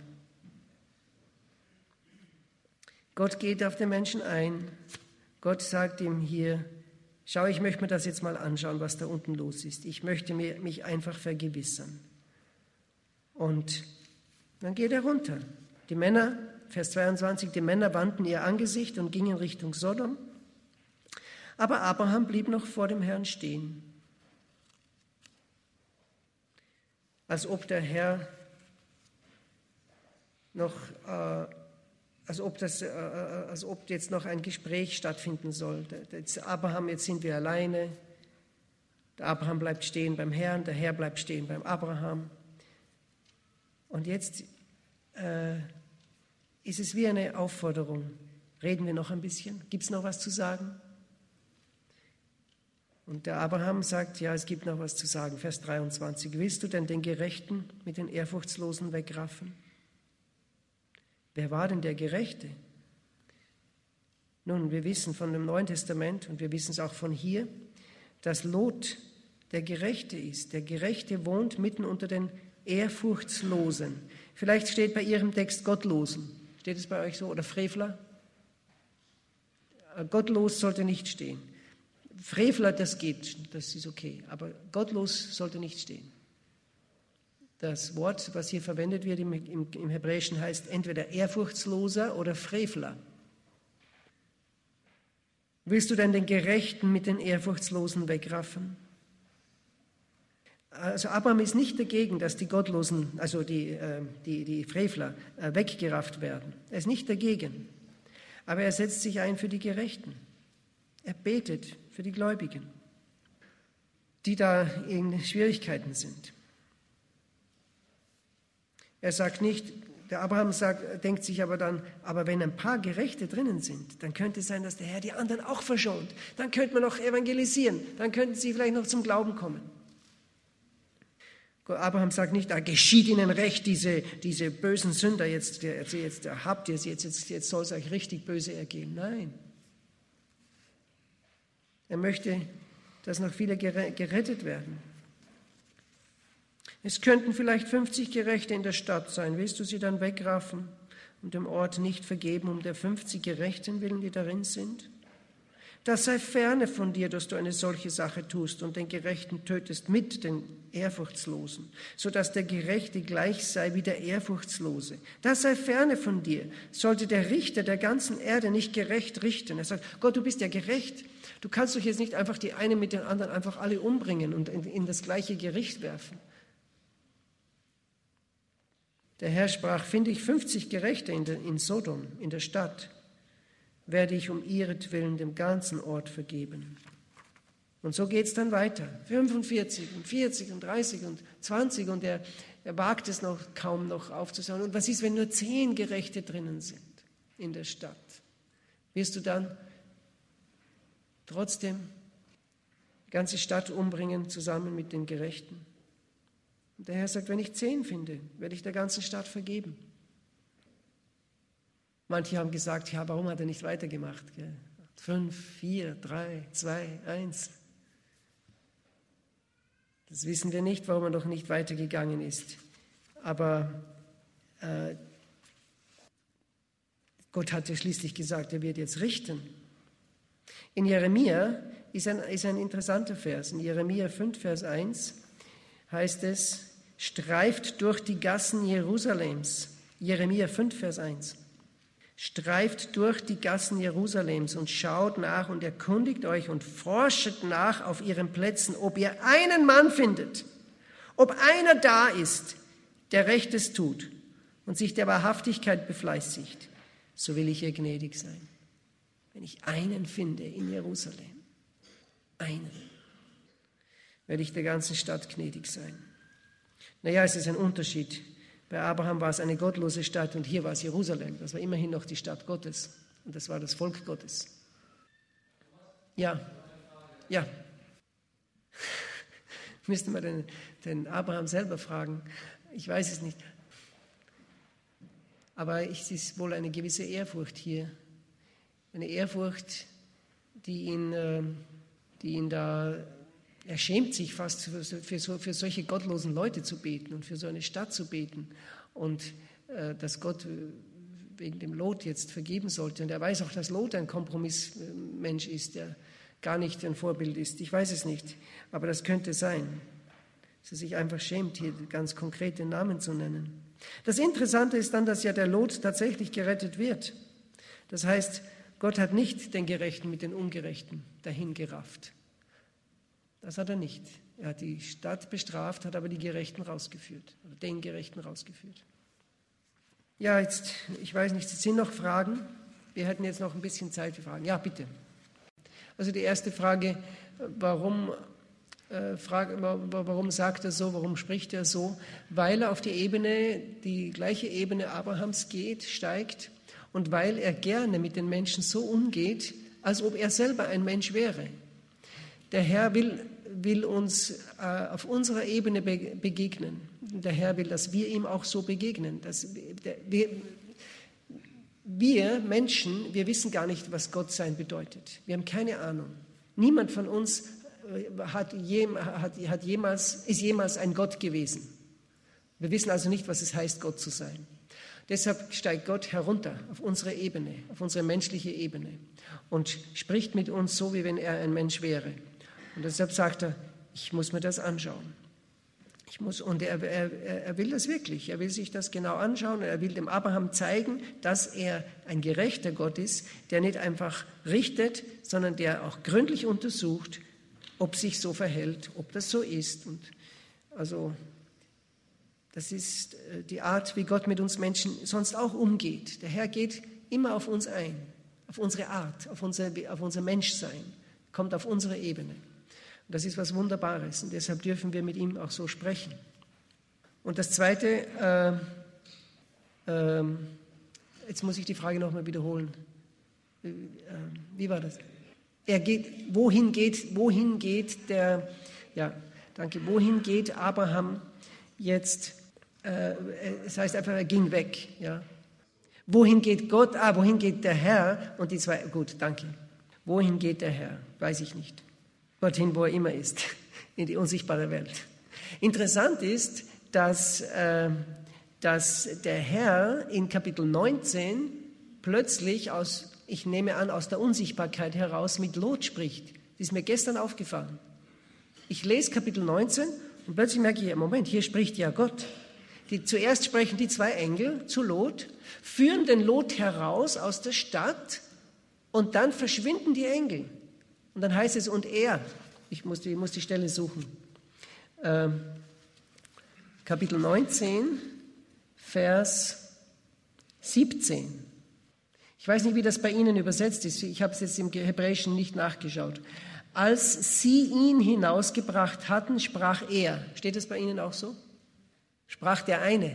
Gott geht auf den Menschen ein. Gott sagt ihm hier, schau, ich möchte mir das jetzt mal anschauen, was da unten los ist. Ich möchte mir, mich einfach vergewissern. Und dann geht er runter. Die Männer, Vers zweiundzwanzig, die Männer wandten ihr Angesicht und gingen Richtung Sodom. Aber Abraham blieb noch vor dem Herrn stehen. Als ob der Herr noch, äh, als, ob das, äh, als ob jetzt noch ein Gespräch stattfinden soll. Jetzt Abraham, jetzt sind wir alleine. Der Abraham bleibt stehen beim Herrn, der Herr bleibt stehen beim Abraham. Und jetzt äh, ist es wie eine Aufforderung. Reden wir noch ein bisschen? Gibt es noch was zu sagen? Und der Abraham sagt, ja, es gibt noch was zu sagen. Vers dreiundzwanzig. Willst du denn den Gerechten mit den Ehrfurchtslosen wegraffen? Wer war denn der Gerechte? Nun, wir wissen von dem Neuen Testament und wir wissen es auch von hier, dass Lot der Gerechte ist. Der Gerechte wohnt mitten unter den Ehrfurchtslosen. Vielleicht steht bei Ihrem Text Gottlosen. Steht es bei euch so? Oder Frevler? Gottlos sollte nicht stehen. Frevler, das geht, das ist okay, aber gottlos sollte nicht stehen. Das Wort, was hier verwendet wird im, im, im Hebräischen, heißt entweder Ehrfurchtsloser oder Frevler. Willst du denn den Gerechten mit den Ehrfurchtslosen wegraffen? Also Abraham ist nicht dagegen, dass die Gottlosen, also die, äh, die, die Frevler, äh, weggerafft werden. Er ist nicht dagegen, aber er setzt sich ein für die Gerechten. Er betet für die Gläubigen, die da in Schwierigkeiten sind. Er sagt nicht, der Abraham sagt, denkt sich aber dann, aber wenn ein paar Gerechte drinnen sind, dann könnte es sein, dass der Herr die anderen auch verschont. Dann könnte man noch evangelisieren, dann könnten sie vielleicht noch zum Glauben kommen. Abraham sagt nicht, da geschieht ihnen recht, diese, diese bösen Sünder, jetzt, jetzt, jetzt habt ihr sie, jetzt, jetzt, jetzt soll es euch richtig böse ergehen. Nein. Er möchte, dass noch viele gerettet werden. Es könnten vielleicht fünfzig Gerechte in der Stadt sein. Willst du sie dann wegraffen und dem Ort nicht vergeben, um der fünfzig Gerechten willen, die darin sind? Das sei ferne von dir, dass du eine solche Sache tust und den Gerechten tötest mit den Ehrfurchtslosen, sodass der Gerechte gleich sei wie der Ehrfurchtslose. Das sei ferne von dir. Sollte der Richter der ganzen Erde nicht gerecht richten? Er sagt, Gott, du bist ja gerecht. Du kannst doch jetzt nicht einfach die einen mit den anderen einfach alle umbringen und in, in das gleiche Gericht werfen. Der Herr sprach, finde ich fünfzig Gerechte in, der, in Sodom, in der Stadt, werde ich um ihretwillen dem ganzen Ort vergeben. Und so geht es dann weiter. fünfundvierzig und vierzig und dreißig und zwanzig und er, er wagt es noch kaum noch aufzusagen. Und was ist, wenn nur zehn Gerechte drinnen sind in der Stadt? Wirst du dann trotzdem die ganze Stadt umbringen, zusammen mit den Gerechten? Und der Herr sagt, wenn ich zehn finde, werde ich der ganzen Stadt vergeben. Manche haben gesagt, ja, warum hat er nicht weitergemacht? Gell? Fünf, vier, drei, zwei, eins. Das wissen wir nicht, warum er noch nicht weitergegangen ist. Aber äh, Gott hat ja schließlich gesagt, er wird jetzt richten. In Jeremia ist ein, ist ein interessanter Vers. In Jeremia fünf, Vers eins heißt es, streift durch die Gassen Jerusalems. Jeremia fünf, Vers eins. Streift durch die Gassen Jerusalems und schaut nach und erkundigt euch und forschet nach auf ihren Plätzen, ob ihr einen Mann findet, ob einer da ist, der Rechtes tut und sich der Wahrhaftigkeit befleißigt, so will ich ihr gnädig sein. Wenn ich einen finde in Jerusalem, einen, werde ich der ganzen Stadt gnädig sein. Naja, es ist ein Unterschied. Bei Abraham war es eine gottlose Stadt und hier war es Jerusalem. Das war immerhin noch die Stadt Gottes und das war das Volk Gottes. Ja, ja. Müsste man den, den Abraham selber fragen. Ich weiß es nicht. Aber es ist wohl eine gewisse Ehrfurcht hier. Eine Ehrfurcht, die ihn, die ihn da, er schämt sich fast für, für, so, für solche gottlosen Leute zu beten und für so eine Stadt zu beten und äh, dass Gott wegen dem Lot jetzt vergeben sollte. Und er weiß auch, dass Lot ein Kompromissmensch ist, der gar nicht ein Vorbild ist. Ich weiß es nicht, aber das könnte sein, dass er sich einfach schämt, hier ganz konkret den Namen zu nennen. Das Interessante ist dann, dass ja der Lot tatsächlich gerettet wird. Das heißt, Gott hat nicht den Gerechten mit den Ungerechten dahin gerafft. Das hat er nicht. Er hat die Stadt bestraft, hat aber die Gerechten rausgeführt, oder den Gerechten rausgeführt. Ja, jetzt, ich weiß nicht, sind noch Fragen? Wir hätten jetzt noch ein bisschen Zeit für Fragen. Ja, bitte. Also die erste Frage, warum, äh, frage, warum sagt er so, warum spricht er so? Weil er auf die Ebene, die gleiche Ebene Abrahams geht, steigt und weil er gerne mit den Menschen so umgeht, als ob er selber ein Mensch wäre. Der Herr will, will uns äh, auf unserer Ebene be begegnen. Der Herr will, dass wir ihm auch so begegnen. Dass der, wir, wir Menschen, wir wissen gar nicht, was Gott sein bedeutet. Wir haben keine Ahnung. Niemand von uns hat, jem, hat, hat jemals, ist jemals ein Gott gewesen. Wir wissen also nicht, was es heißt, Gott zu sein. Deshalb steigt Gott herunter auf unsere Ebene, auf unsere menschliche Ebene und spricht mit uns so, wie wenn er ein Mensch wäre. Und deshalb sagt er, ich muss mir das anschauen. Ich muss, und er, er, er will das wirklich. Er will sich das genau anschauen. Er will dem Abraham zeigen, dass er ein gerechter Gott ist, der nicht einfach richtet, sondern der auch gründlich untersucht, ob sich so verhält, ob das so ist. Und also das ist die Art, wie Gott mit uns Menschen sonst auch umgeht. Der Herr geht immer auf uns ein, auf unsere Art, auf unser, auf unser Menschsein, kommt auf unsere Ebene. Und das ist was Wunderbares und deshalb dürfen wir mit ihm auch so sprechen. Und das Zweite, äh, äh, jetzt muss ich die Frage nochmal wiederholen. Äh, wie war das? Er geht, wohin geht, wohin geht der, ja, danke, wohin geht Abraham jetzt? Äh, es heißt einfach, er ging weg, ja. Wohin geht Gott? Ah, wohin geht der Herr? Und die zwei, gut, danke. Wohin geht der Herr? Weiß ich nicht. Dorthin, wo er immer ist, in die unsichtbare Welt. Interessant ist, dass, äh, dass der Herr in Kapitel neunzehn plötzlich aus, ich nehme an, aus der Unsichtbarkeit heraus mit Lot spricht. Das ist mir gestern aufgefallen. Ich lese Kapitel neunzehn und plötzlich merke ich, Moment, hier spricht ja Gott. Die, zuerst sprechen die zwei Engel zu Lot, führen den Lot heraus aus der Stadt und dann verschwinden die Engel. Und dann heißt es, und er, ich muss die, muss die Stelle suchen, ähm, Kapitel neunzehn, Vers siebzehn. Ich weiß nicht, wie das bei Ihnen übersetzt ist, ich habe es jetzt im Hebräischen nicht nachgeschaut. Als sie ihn hinausgebracht hatten, sprach er. Steht das bei Ihnen auch so? Sprach der eine.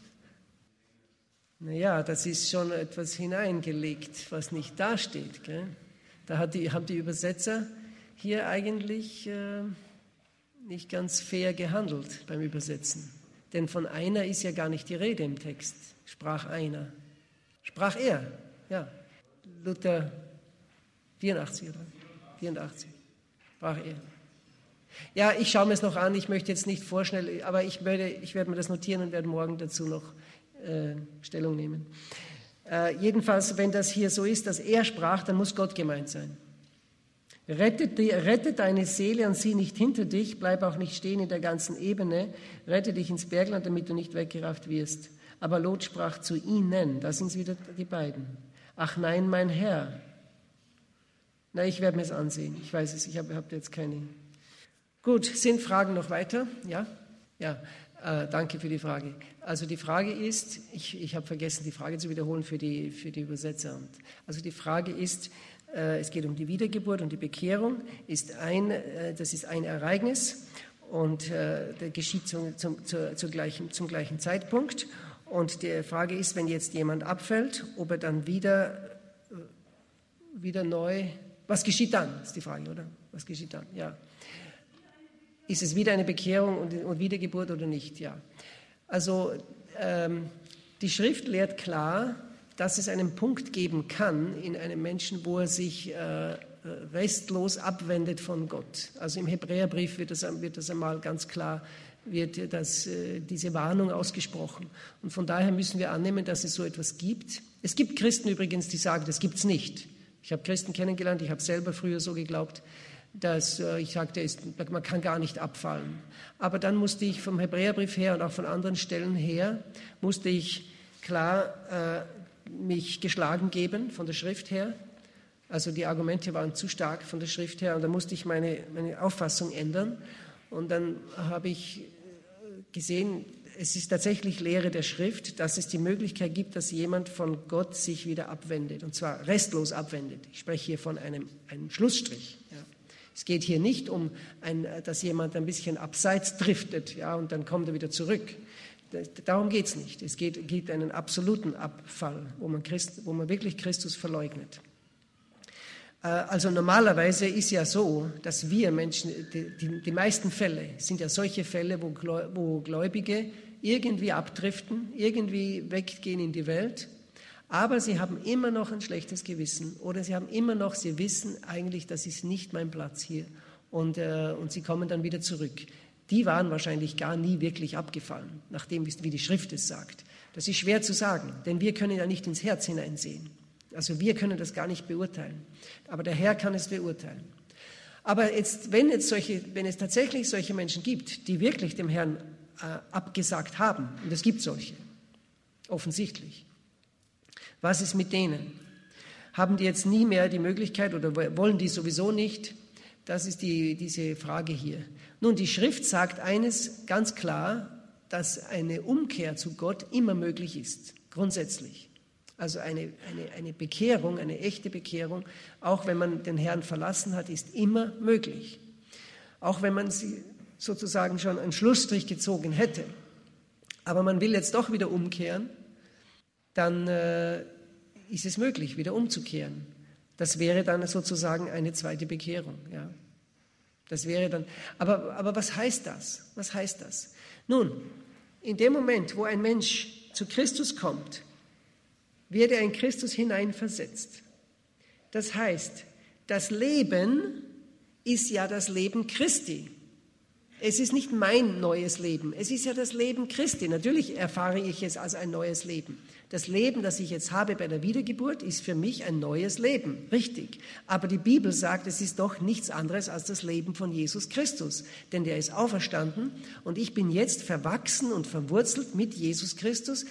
Naja, das ist schon etwas hineingelegt, was nicht dasteht, gell? Da hat die, haben die Übersetzer hier eigentlich äh, nicht ganz fair gehandelt beim Übersetzen. Denn von einer ist ja gar nicht die Rede im Text. Sprach einer. Sprach er, ja. Luther vierundachtzig, oder? vierundachtzig. Sprach er. Ja, ich schaue mir es noch an. Ich möchte jetzt nicht vorschnell, aber ich werde, ich werde mir das notieren und werde morgen dazu noch äh, Stellung nehmen. Äh, jedenfalls, wenn das hier so ist, dass er sprach, dann muss Gott gemeint sein. Rette, die, rette deine Seele und sieh nicht hinter dich, bleib auch nicht stehen in der ganzen Ebene, rette dich ins Bergland, damit du nicht weggerafft wirst. Aber Lot sprach zu ihnen, da sind es wieder die beiden. Ach nein, mein Herr. Na, ich werde mir es ansehen. Ich weiß es, ich habe hab jetzt keine. Gut, sind Fragen noch weiter? Ja? Ja, äh, danke für die Frage. Also die Frage ist, ich, ich habe vergessen, die Frage zu wiederholen für die, für die Übersetzer. Also die Frage ist, äh, es geht um die Wiedergeburt und die Bekehrung. Ist ein, äh, das ist ein Ereignis und äh, das geschieht zum, zum, zur, zur gleichen, zum gleichen Zeitpunkt. Und die Frage ist, wenn jetzt jemand abfällt, ob er dann wieder, wieder neu, was geschieht dann, ist die Frage, oder? Was geschieht dann, ja. Ist es wieder eine Bekehrung und, und Wiedergeburt oder nicht, ja. Also ähm, die Schrift lehrt klar, dass es einen Punkt geben kann in einem Menschen, wo er sich äh, restlos abwendet von Gott. Also im Hebräerbrief wird das, wird das einmal ganz klar wird das, diese Warnung ausgesprochen. Und von daher müssen wir annehmen, dass es so etwas gibt. Es gibt Christen übrigens, die sagen, das gibt es nicht. Ich habe Christen kennengelernt, ich habe selber früher so geglaubt, dass ich sagte, man kann gar nicht abfallen. Aber dann musste ich vom Hebräerbrief her und auch von anderen Stellen her, musste ich klar äh, mich geschlagen geben von der Schrift her. Also die Argumente waren zu stark von der Schrift her und da musste ich meine, meine Auffassung ändern. Und dann habe ich gesehen, es ist tatsächlich Lehre der Schrift, dass es die Möglichkeit gibt, dass jemand von Gott sich wieder abwendet, und zwar restlos abwendet. Ich spreche hier von einem, einem Schlussstrich. Ja. Es geht hier nicht um, ein, dass jemand ein bisschen abseits driftet, ja, und dann kommt er wieder zurück. Darum geht es nicht. Es geht, geht einen absoluten Abfall, wo man, Christ, wo man wirklich Christus verleugnet. Also normalerweise ist ja so, dass wir Menschen, die, die, die meisten Fälle sind ja solche Fälle, wo, wo Gläubige irgendwie abdriften, irgendwie weggehen in die Welt, aber sie haben immer noch ein schlechtes Gewissen oder sie haben immer noch, sie wissen eigentlich, das ist nicht mein Platz hier und, äh, und sie kommen dann wieder zurück. Die waren wahrscheinlich gar nie wirklich abgefallen, nachdem, wie die Schrift es sagt. Das ist schwer zu sagen, denn wir können ja nicht ins Herz hineinsehen. Also wir können das gar nicht beurteilen, aber der Herr kann es beurteilen. Aber jetzt, wenn, jetzt solche, wenn es tatsächlich solche Menschen gibt, die wirklich dem Herrn äh, abgesagt haben, und es gibt solche, offensichtlich, was ist mit denen? Haben die jetzt nie mehr die Möglichkeit oder wollen die sowieso nicht? Das ist die, diese Frage hier. Nun, die Schrift sagt eines ganz klar, dass eine Umkehr zu Gott immer möglich ist, grundsätzlich. Also eine, eine, eine Bekehrung, eine echte Bekehrung, auch wenn man den Herrn verlassen hat, ist immer möglich. Auch wenn man sie sozusagen schon einen Schlussstrich gezogen hätte. Aber man will jetzt doch wieder umkehren, dann äh, ist es möglich, wieder umzukehren. Das wäre dann sozusagen eine zweite Bekehrung. Ja. Das wäre dann. Aber, aber was heißt das? Was heißt das? Nun, in dem Moment, wo ein Mensch zu Christus kommt, wird er in Christus hineinversetzt. Das heißt, das Leben ist ja das Leben Christi. Es ist nicht mein neues Leben, es ist ja das Leben Christi. Natürlich erfahre ich es als ein neues Leben. Das Leben, das ich jetzt habe bei der Wiedergeburt, ist für mich ein neues Leben, richtig. Aber die Bibel sagt, es ist doch nichts anderes als das Leben von Jesus Christus. Denn der ist auferstanden und ich bin jetzt verwachsen und verwurzelt mit Jesus Christus.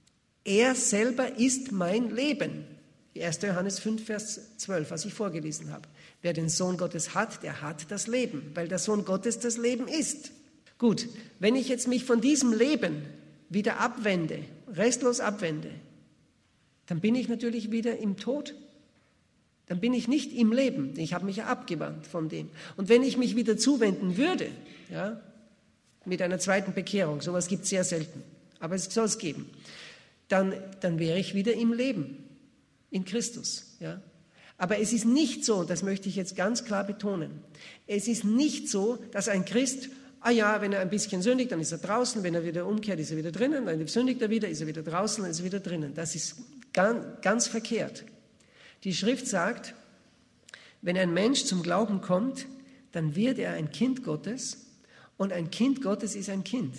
Er selber ist mein Leben. erster Johannes fünf, Vers zwölf, was ich vorgelesen habe. Wer den Sohn Gottes hat, der hat das Leben, weil der Sohn Gottes das Leben ist. Gut, wenn ich jetzt mich von diesem Leben wieder abwende, restlos abwende, dann bin ich natürlich wieder im Tod. Dann bin ich nicht im Leben. Ich habe mich ja abgewandt von dem. Und wenn ich mich wieder zuwenden würde, ja, mit einer zweiten Bekehrung, sowas gibt es sehr selten, aber es soll es geben, Dann, dann wäre ich wieder im Leben, in Christus. Ja? Aber es ist nicht so, das möchte ich jetzt ganz klar betonen, es ist nicht so, dass ein Christ, ah ja, wenn er ein bisschen sündigt, dann ist er draußen, wenn er wieder umkehrt, ist er wieder drinnen, dann sündigt er wieder, ist er wieder draußen, dann ist er wieder drinnen. Das ist ganz, ganz verkehrt. Die Schrift sagt, wenn ein Mensch zum Glauben kommt, dann wird er ein Kind Gottes und ein Kind Gottes ist ein Kind.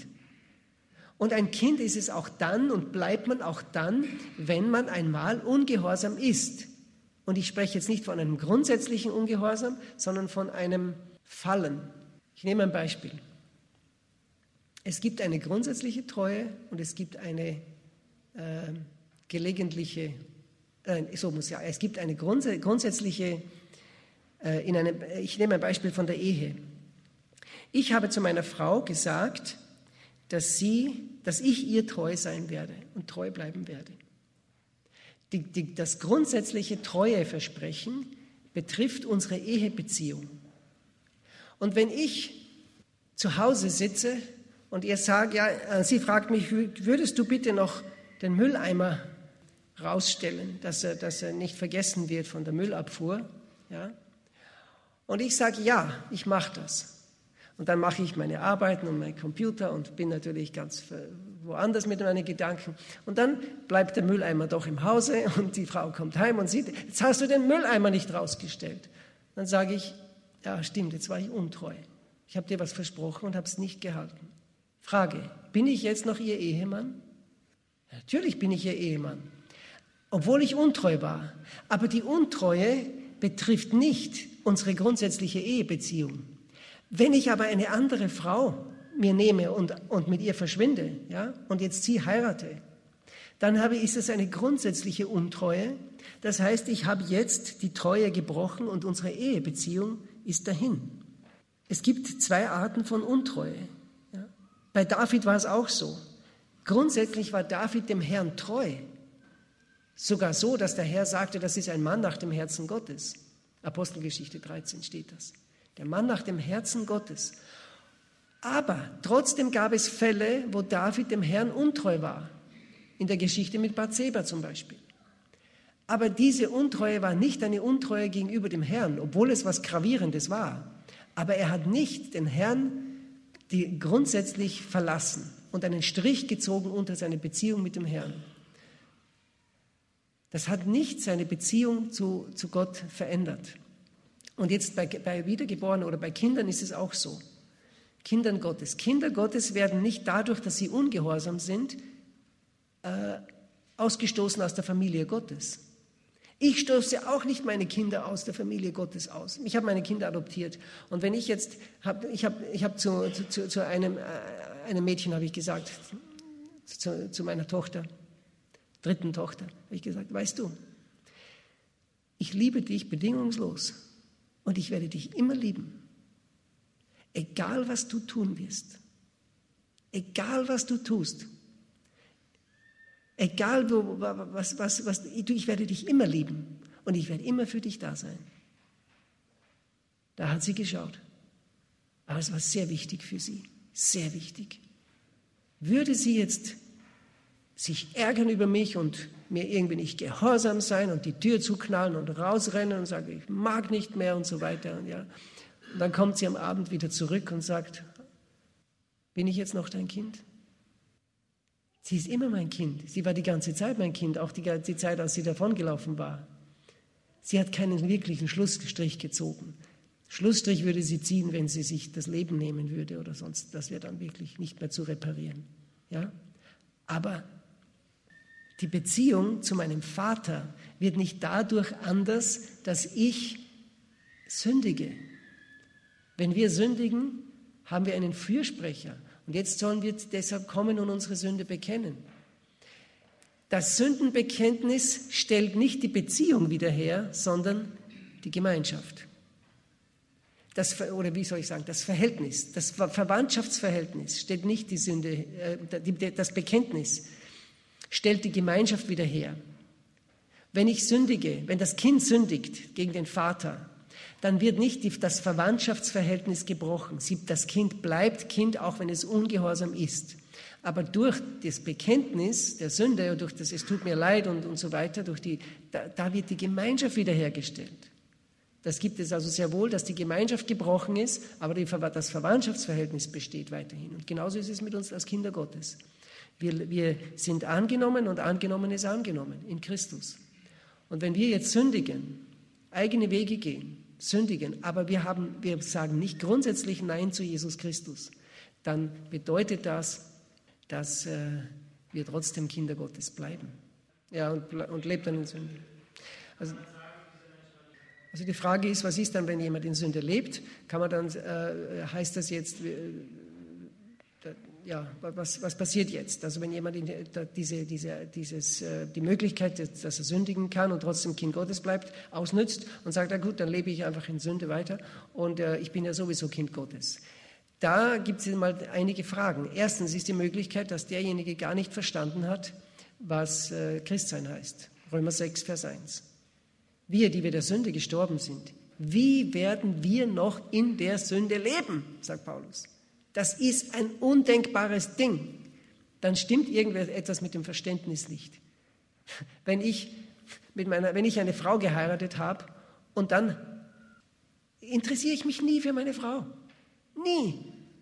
Und ein Kind ist es auch dann und bleibt man auch dann, wenn man einmal ungehorsam ist. Und ich spreche jetzt nicht von einem grundsätzlichen Ungehorsam, sondern von einem Fallen. Ich nehme ein Beispiel. Es gibt eine grundsätzliche Treue und es gibt eine äh, gelegentliche, äh, so muss ja, es gibt eine grunds- grundsätzliche, äh, in einem, ich nehme ein Beispiel von der Ehe. Ich habe zu meiner Frau gesagt, dass, sie, dass ich ihr treu sein werde und treu bleiben werde. Die, die, das grundsätzliche Treueversprechen betrifft unsere Ehebeziehung. Und wenn ich zu Hause sitze und ihr sagt, ja, sie fragt mich, würdest du bitte noch den Mülleimer rausstellen, dass er, dass er nicht vergessen wird von der Müllabfuhr? Ja? Und ich sage, ja, ich mache das. Und dann mache ich meine Arbeiten und meinen Computer und bin natürlich ganz woanders mit meinen Gedanken. Und dann bleibt der Mülleimer doch im Hause und die Frau kommt heim und sieht, jetzt hast du den Mülleimer nicht rausgestellt. Dann sage ich, ja stimmt, jetzt war ich untreu. Ich habe dir was versprochen und habe es nicht gehalten. Frage, bin ich jetzt noch Ihr Ehemann? Natürlich bin ich Ihr Ehemann, obwohl ich untreu war. Aber die Untreue betrifft nicht unsere grundsätzliche Ehebeziehung. Wenn ich aber eine andere Frau mir nehme und, und mit ihr verschwinde, ja, und jetzt sie heirate, dann habe, ist es eine grundsätzliche Untreue. Das heißt, ich habe jetzt die Treue gebrochen und unsere Ehebeziehung ist dahin. Es gibt zwei Arten von Untreue. Ja. Bei David war es auch so. Grundsätzlich war David dem Herrn treu. Sogar so, dass der Herr sagte, das ist ein Mann nach dem Herzen Gottes. Apostelgeschichte dreizehn steht das. Der Mann nach dem Herzen Gottes. Aber trotzdem gab es Fälle, wo David dem Herrn untreu war. In der Geschichte mit Bathseba zum Beispiel. Aber diese Untreue war nicht eine Untreue gegenüber dem Herrn, obwohl es was Gravierendes war. Aber er hat nicht den Herrn die grundsätzlich verlassen und einen Strich gezogen unter seine Beziehung mit dem Herrn. Das hat nicht seine Beziehung zu, zu Gott verändert. Und jetzt bei, bei Wiedergeborenen oder bei Kindern ist es auch so. Kindern Gottes. Kinder Gottes werden nicht dadurch, dass sie ungehorsam sind, äh, ausgestoßen aus der Familie Gottes. Ich stoße auch nicht meine Kinder aus der Familie Gottes aus. Ich habe meine Kinder adoptiert. Und wenn ich jetzt, hab, ich habe ich hab zu, zu, zu einem, äh, einem Mädchen, habe ich gesagt, zu, zu meiner Tochter, dritten Tochter, habe ich gesagt, weißt du, ich liebe dich bedingungslos und ich werde dich immer lieben. Egal, was du tun wirst. Egal, was du tust. Egal, wo, was, was, was, ich werde dich immer lieben und ich werde immer für dich da sein. Da hat sie geschaut. Aber es war sehr wichtig für sie. Sehr wichtig. Würde sie jetzt sich ärgern über mich und mir irgendwie nicht gehorsam sein und die Tür zuknallen und rausrennen und sagen, ich mag nicht mehr und so weiter. Und, ja. und dann kommt sie am Abend wieder zurück und sagt, bin ich jetzt noch dein Kind? Sie ist immer mein Kind. Sie war die ganze Zeit mein Kind, auch die, die Zeit, als sie davongelaufen war. Sie hat keinen wirklichen Schlussstrich gezogen. Schlussstrich würde sie ziehen, wenn sie sich das Leben nehmen würde oder sonst. Das wäre dann wirklich nicht mehr zu reparieren. Ja? Aber die Beziehung zu meinem Vater wird nicht dadurch anders, dass ich sündige. Wenn wir sündigen, haben wir einen Fürsprecher. Und jetzt sollen wir deshalb kommen und unsere Sünde bekennen. Das Sündenbekenntnis stellt nicht die Beziehung wieder her, sondern die Gemeinschaft. Das, oder wie soll ich sagen, das Verhältnis, das Verwandtschaftsverhältnis stellt nicht die Sünde, äh, das Bekenntnis stellt die Gemeinschaft wieder her. Wenn ich sündige, wenn das Kind sündigt gegen den Vater, dann wird nicht die, das Verwandtschaftsverhältnis gebrochen. Das Kind bleibt Kind, auch wenn es ungehorsam ist. Aber durch das Bekenntnis der Sünde, durch das es tut mir leid und, und so weiter, durch die, da, da wird die Gemeinschaft wiederhergestellt. Das gibt es also sehr wohl, dass die Gemeinschaft gebrochen ist, aber die, das Verwandtschaftsverhältnis besteht weiterhin. Und genauso ist es mit uns als Kinder Gottes. Wir, wir sind angenommen und angenommen ist angenommen in Christus. Und wenn wir jetzt sündigen, eigene Wege gehen, sündigen, aber wir, haben, wir sagen nicht grundsätzlich Nein zu Jesus Christus, dann bedeutet das, dass äh, wir trotzdem Kinder Gottes bleiben. Ja, und, und lebt dann in Sünde. Also, Also die Frage ist, was ist dann, wenn jemand in Sünde lebt? Kann man dann, äh, heißt das jetzt, äh, ja, was, was passiert jetzt? Also wenn jemand in die, diese, diese, dieses, äh, die Möglichkeit, dass er sündigen kann und trotzdem Kind Gottes bleibt, ausnützt und sagt, na gut, dann lebe ich einfach in Sünde weiter und äh, ich bin ja sowieso Kind Gottes. Da gibt es mal einige Fragen. Erstens ist die Möglichkeit, dass derjenige gar nicht verstanden hat, was äh, Christsein heißt. Römer sechs, Vers eins. Wir, die wir der Sünde gestorben sind, wie werden wir noch in der Sünde leben, sagt Paulus. Das ist ein undenkbares Ding. Dann stimmt irgendetwas mit dem Verständnis nicht. Wenn ich, mit meiner, wenn ich eine Frau geheiratet habe und dann interessiere ich mich nie für meine Frau. Nie.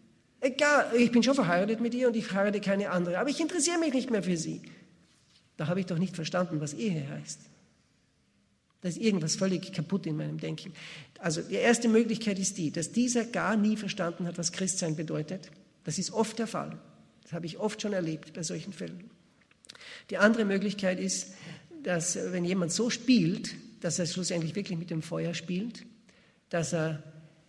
Egal, ich bin schon verheiratet mit ihr und ich heirate keine andere, aber ich interessiere mich nicht mehr für sie. Da habe ich doch nicht verstanden, was Ehe heißt. Da ist irgendwas völlig kaputt in meinem Denken. Also die erste Möglichkeit ist die, dass dieser gar nie verstanden hat, was Christsein bedeutet. Das ist oft der Fall. Das habe ich oft schon erlebt bei solchen Fällen. Die andere Möglichkeit ist, dass wenn jemand so spielt, dass er schlussendlich wirklich mit dem Feuer spielt, dass er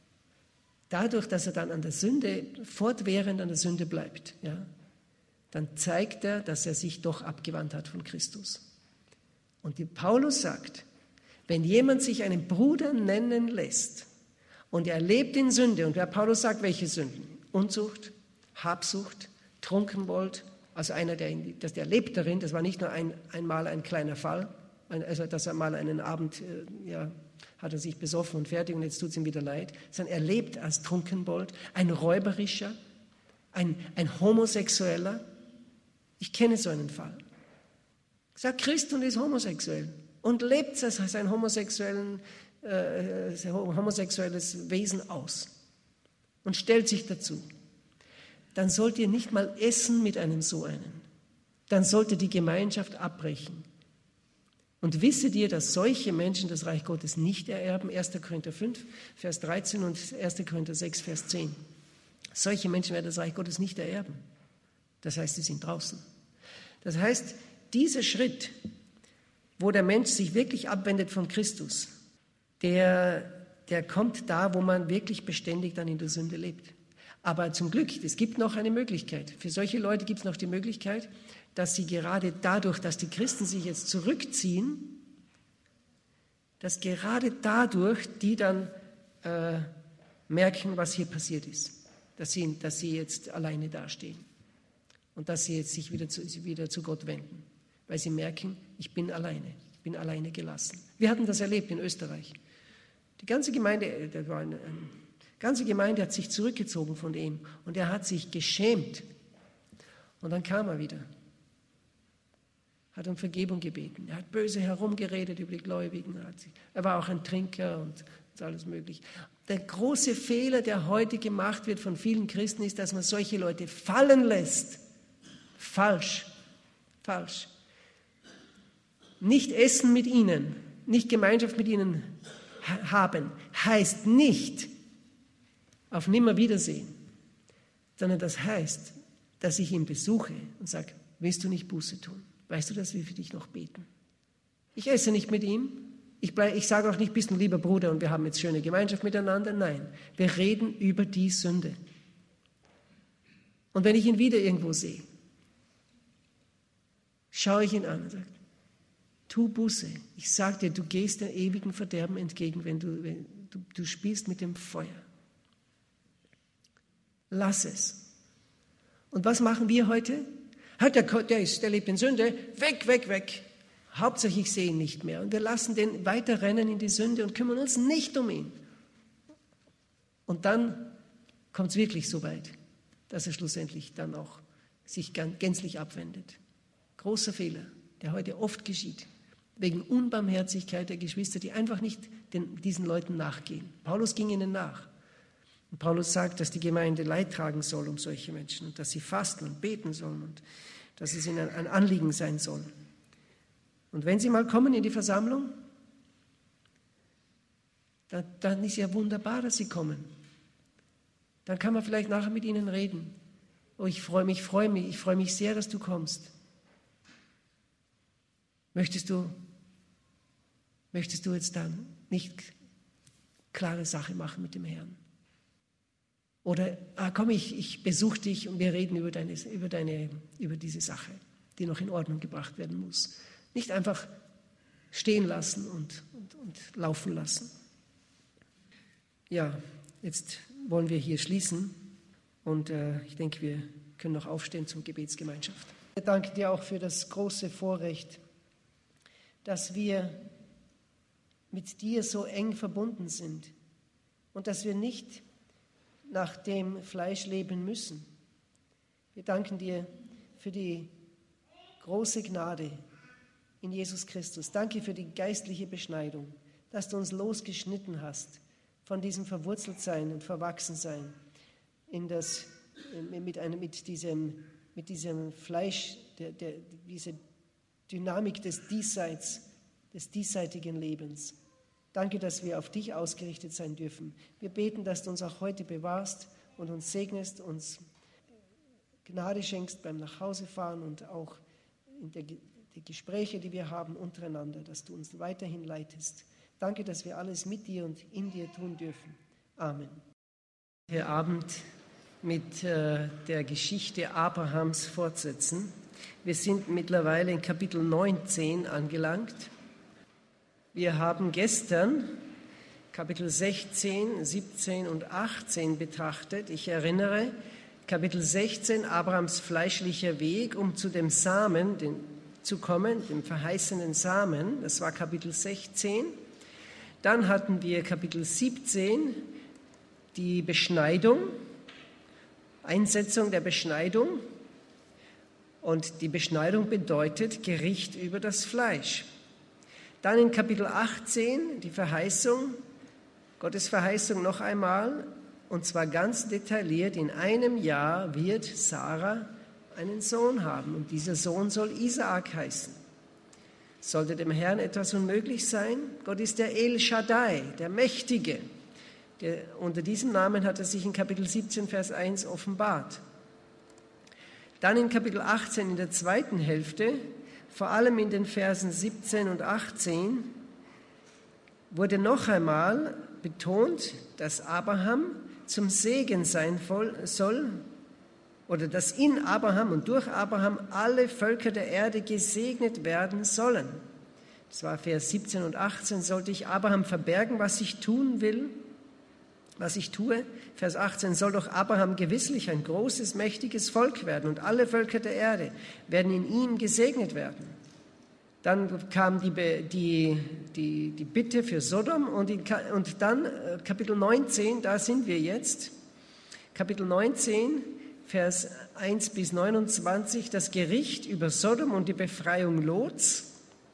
dadurch, dass er dann an der Sünde, fortwährend an der Sünde bleibt, ja, dann zeigt er, dass er sich doch abgewandt hat von Christus. Und die Paulus sagt, wenn jemand sich einen Bruder nennen lässt und er lebt in Sünde, und wer Paulus sagt, welche Sünden? Unzucht, Habsucht, Trunkenbold, also einer, der, das, der lebt darin, das war nicht nur ein, einmal ein kleiner Fall, also dass er mal einen Abend, äh, ja, hat er sich besoffen und fertig und jetzt tut es ihm wieder leid, sondern er lebt als Trunkenbold, ein Räuberischer, ein, ein Homosexueller. Ich kenne so einen Fall. Sagt Christ und ist homosexuell und lebt sein homosexuellen, äh, sein homosexuelles Wesen aus und stellt sich dazu. Dann sollt ihr nicht mal essen mit einem so einen. Dann sollte die Gemeinschaft abbrechen. Und wisset ihr, dass solche Menschen das Reich Gottes nicht ererben? erster Korinther fünf, Vers dreizehn und erster Korinther sechs, Vers zehn. Solche Menschen werden das Reich Gottes nicht ererben. Das heißt, sie sind draußen. Das heißt, dieser Schritt, wo der Mensch sich wirklich abwendet von Christus, der, der kommt da, wo man wirklich beständig dann in der Sünde lebt. Aber zum Glück, es gibt noch eine Möglichkeit. Für solche Leute gibt es noch die Möglichkeit, dass sie gerade dadurch, dass die Christen sich jetzt zurückziehen, dass gerade dadurch die dann äh, merken, was hier passiert ist. Dass sie, dass sie jetzt alleine dastehen und dass sie jetzt sich wieder zu, wieder zu Gott wenden, weil sie merken, ich bin alleine, ich bin alleine gelassen. Wir hatten das erlebt in Österreich. Die ganze Gemeinde, das war eine, eine ganze Gemeinde hat sich zurückgezogen von ihm und er hat sich geschämt. Und dann kam er wieder, hat um Vergebung gebeten. Er hat böse herumgeredet über die Gläubigen. Er war auch ein Trinker und alles Mögliche. Der große Fehler, der heute gemacht wird von vielen Christen, ist, dass man solche Leute fallen lässt. Falsch, falsch. Nicht essen mit ihnen, nicht Gemeinschaft mit ihnen haben, heißt nicht auf Nimmerwiedersehen, sondern das heißt, dass ich ihn besuche und sage, willst du nicht Buße tun? Weißt du, dass wir für dich noch beten? Ich esse nicht mit ihm. Ich, bleib, ich sage auch nicht, bist ein lieber Bruder und wir haben jetzt schöne Gemeinschaft miteinander. Nein, wir reden über die Sünde. Und wenn ich ihn wieder irgendwo sehe, schaue ich ihn an und sage, tu Buße. Ich sage dir, du gehst dem ewigen Verderben entgegen, wenn du, wenn du, du spielst mit dem Feuer. Lass es. Und was machen wir heute? Der, der, ist, der lebt in Sünde, weg, weg, weg. Hauptsache ich sehe ihn nicht mehr. Und wir lassen den weiter rennen in die Sünde und kümmern uns nicht um ihn. Und dann kommt es wirklich so weit, dass er schlussendlich dann auch sich gänzlich abwendet. Großer Fehler, der heute oft geschieht, wegen Unbarmherzigkeit der Geschwister, die einfach nicht den, diesen Leuten nachgehen. Paulus ging ihnen nach. Und Paulus sagt, dass die Gemeinde Leid tragen soll um solche Menschen und dass sie fasten und beten sollen und dass es ihnen ein Anliegen sein soll. Und wenn sie mal kommen in die Versammlung, dann, dann ist ja wunderbar, dass sie kommen. Dann kann man vielleicht nachher mit ihnen reden. Oh, ich freue mich, ich freue mich, ich freue mich sehr, dass du kommst. Möchtest du, möchtest du jetzt dann nicht klare Sache machen mit dem Herrn. Oder, ah, komm, ich, ich besuche dich und wir reden über, deine, über, deine, über diese Sache, die noch in Ordnung gebracht werden muss. Nicht einfach stehen lassen und, und, und laufen lassen. Ja, jetzt wollen wir hier schließen und äh, ich denke, wir können noch aufstehen zur Gebetsgemeinschaft. Ich danke dir auch für das große Vorrecht, dass wir mit dir so eng verbunden sind und dass wir nicht nach dem Fleisch leben müssen. Wir danken dir für die große Gnade in Jesus Christus. Danke für die geistliche Beschneidung, dass du uns losgeschnitten hast von diesem Verwurzeltsein und Verwachsensein in das, mit, einem, mit, diesem, mit diesem Fleisch, der, der, diese Dynamik des Diesseits, des diesseitigen Lebens. Danke, dass wir auf dich ausgerichtet sein dürfen. Wir beten, dass du uns auch heute bewahrst und uns segnest, uns Gnade schenkst beim Nachhausefahren und auch in der, die Gespräche, die wir haben untereinander, dass du uns weiterhin leitest. Danke, dass wir alles mit dir und in dir tun dürfen. Amen. Heute Abend mit äh, der Geschichte Abrahams fortsetzen. Wir sind mittlerweile in Kapitel neunzehn angelangt. Wir haben gestern Kapitel sechzehn, siebzehn und achtzehn betrachtet. Ich erinnere, Kapitel sechzehn, Abrahams fleischlicher Weg, um zu dem Samen den, zu kommen, dem verheißenen Samen. Das war Kapitel sechzehn. Dann hatten wir Kapitel siebzehn, die Beschneidung, Einsetzung der Beschneidung. Und die Beschneidung bedeutet Gericht über das Fleisch. Dann in Kapitel achtzehn die Verheißung, Gottes Verheißung noch einmal, und zwar ganz detailliert, in einem Jahr wird Sarah einen Sohn haben und dieser Sohn soll Isaak heißen. Sollte dem Herrn etwas unmöglich sein? Gott ist der El Shaddai, der Mächtige. Der, unter diesem Namen hat er sich in Kapitel siebzehn, Vers eins offenbart. Dann in Kapitel achtzehn, in der zweiten Hälfte, vor allem in den Versen siebzehn und achtzehn, wurde noch einmal betont, dass Abraham zum Segen sein soll, oder dass in Abraham und durch Abraham alle Völker der Erde gesegnet werden sollen. Das war Vers siebzehn und achtzehn. Sollte ich Abraham verbergen, was ich tun will, was ich tue? Vers achtzehn, soll doch Abraham gewisslich ein großes, mächtiges Volk werden und alle Völker der Erde werden in ihm gesegnet werden. Dann kam die, die, die, die Bitte für Sodom und, die, und dann Kapitel neunzehn, da sind wir jetzt. Kapitel neunzehn, Vers eins bis neunundzwanzig, das Gericht über Sodom und die Befreiung Lots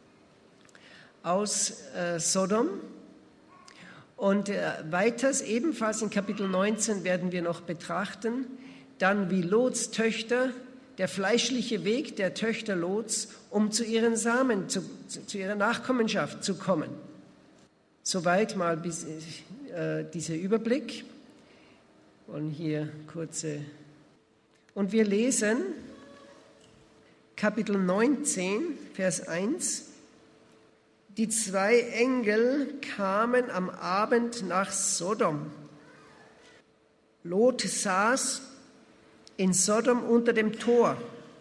aus äh, Sodom. Und äh, weiters, ebenfalls in Kapitel neunzehn werden wir noch betrachten, dann wie Lots Töchter, der fleischliche Weg der Töchter Lots, um zu ihren Samen, zu, zu, zu ihrer Nachkommenschaft zu kommen. Soweit mal bis, äh, dieser Überblick. Und hier kurze. Und wir lesen Kapitel neunzehn, Vers eins. Die zwei Engel kamen am Abend nach Sodom. Lot saß in Sodom unter dem Tor.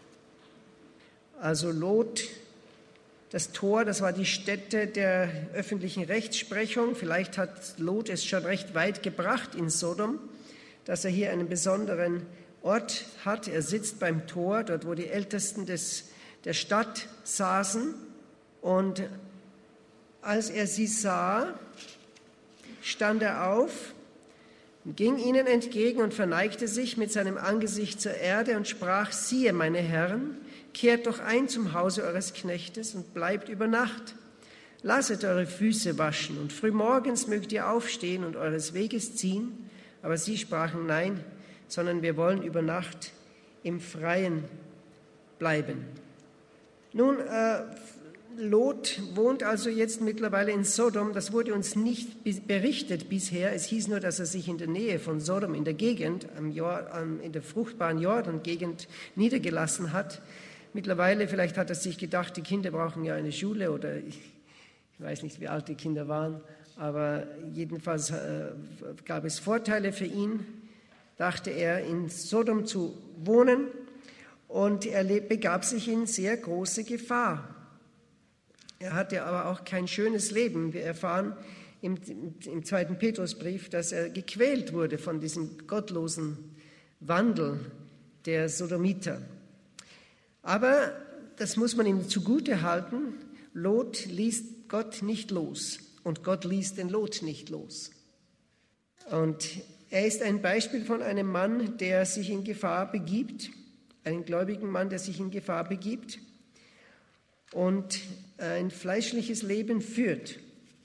Also Lot, das Tor, das war die Stätte der öffentlichen Rechtsprechung. Vielleicht hat Lot es schon recht weit gebracht in Sodom, dass er hier einen besonderen Ort hat. Er sitzt beim Tor, dort wo die Ältesten des, der Stadt saßen. Und als er sie sah, stand er auf, ging ihnen entgegen und verneigte sich mit seinem Angesicht zur Erde und sprach, siehe, meine Herren, kehrt doch ein zum Hause eures Knechtes und bleibt über Nacht. Lasset eure Füße waschen und frühmorgens mögt ihr aufstehen und eures Weges ziehen. Aber sie sprachen, nein, sondern wir wollen über Nacht im Freien bleiben. Nun, äh, Lot wohnt also jetzt mittlerweile in Sodom. Das wurde uns nicht berichtet bisher. Es hieß nur, dass er sich in der Nähe von Sodom, in der Gegend, am Jordan, in der fruchtbaren Jordan-Gegend niedergelassen hat. Mittlerweile, vielleicht hat er sich gedacht, die Kinder brauchen ja eine Schule oder ich, ich weiß nicht, wie alt die Kinder waren, aber jedenfalls äh, gab es Vorteile für ihn, dachte er, in Sodom zu wohnen, und er begab sich in sehr große Gefahr. Er hatte aber auch kein schönes Leben. Wir erfahren im, im zweiten Petrusbrief, dass er gequält wurde von diesem gottlosen Wandel der Sodomiter. Aber das muss man ihm zugute halten, Lot ließ Gott nicht los und Gott ließ den Lot nicht los. Und er ist ein Beispiel von einem Mann, der sich in Gefahr begibt, einen gläubigen Mann, der sich in Gefahr begibt und ein fleischliches Leben führt.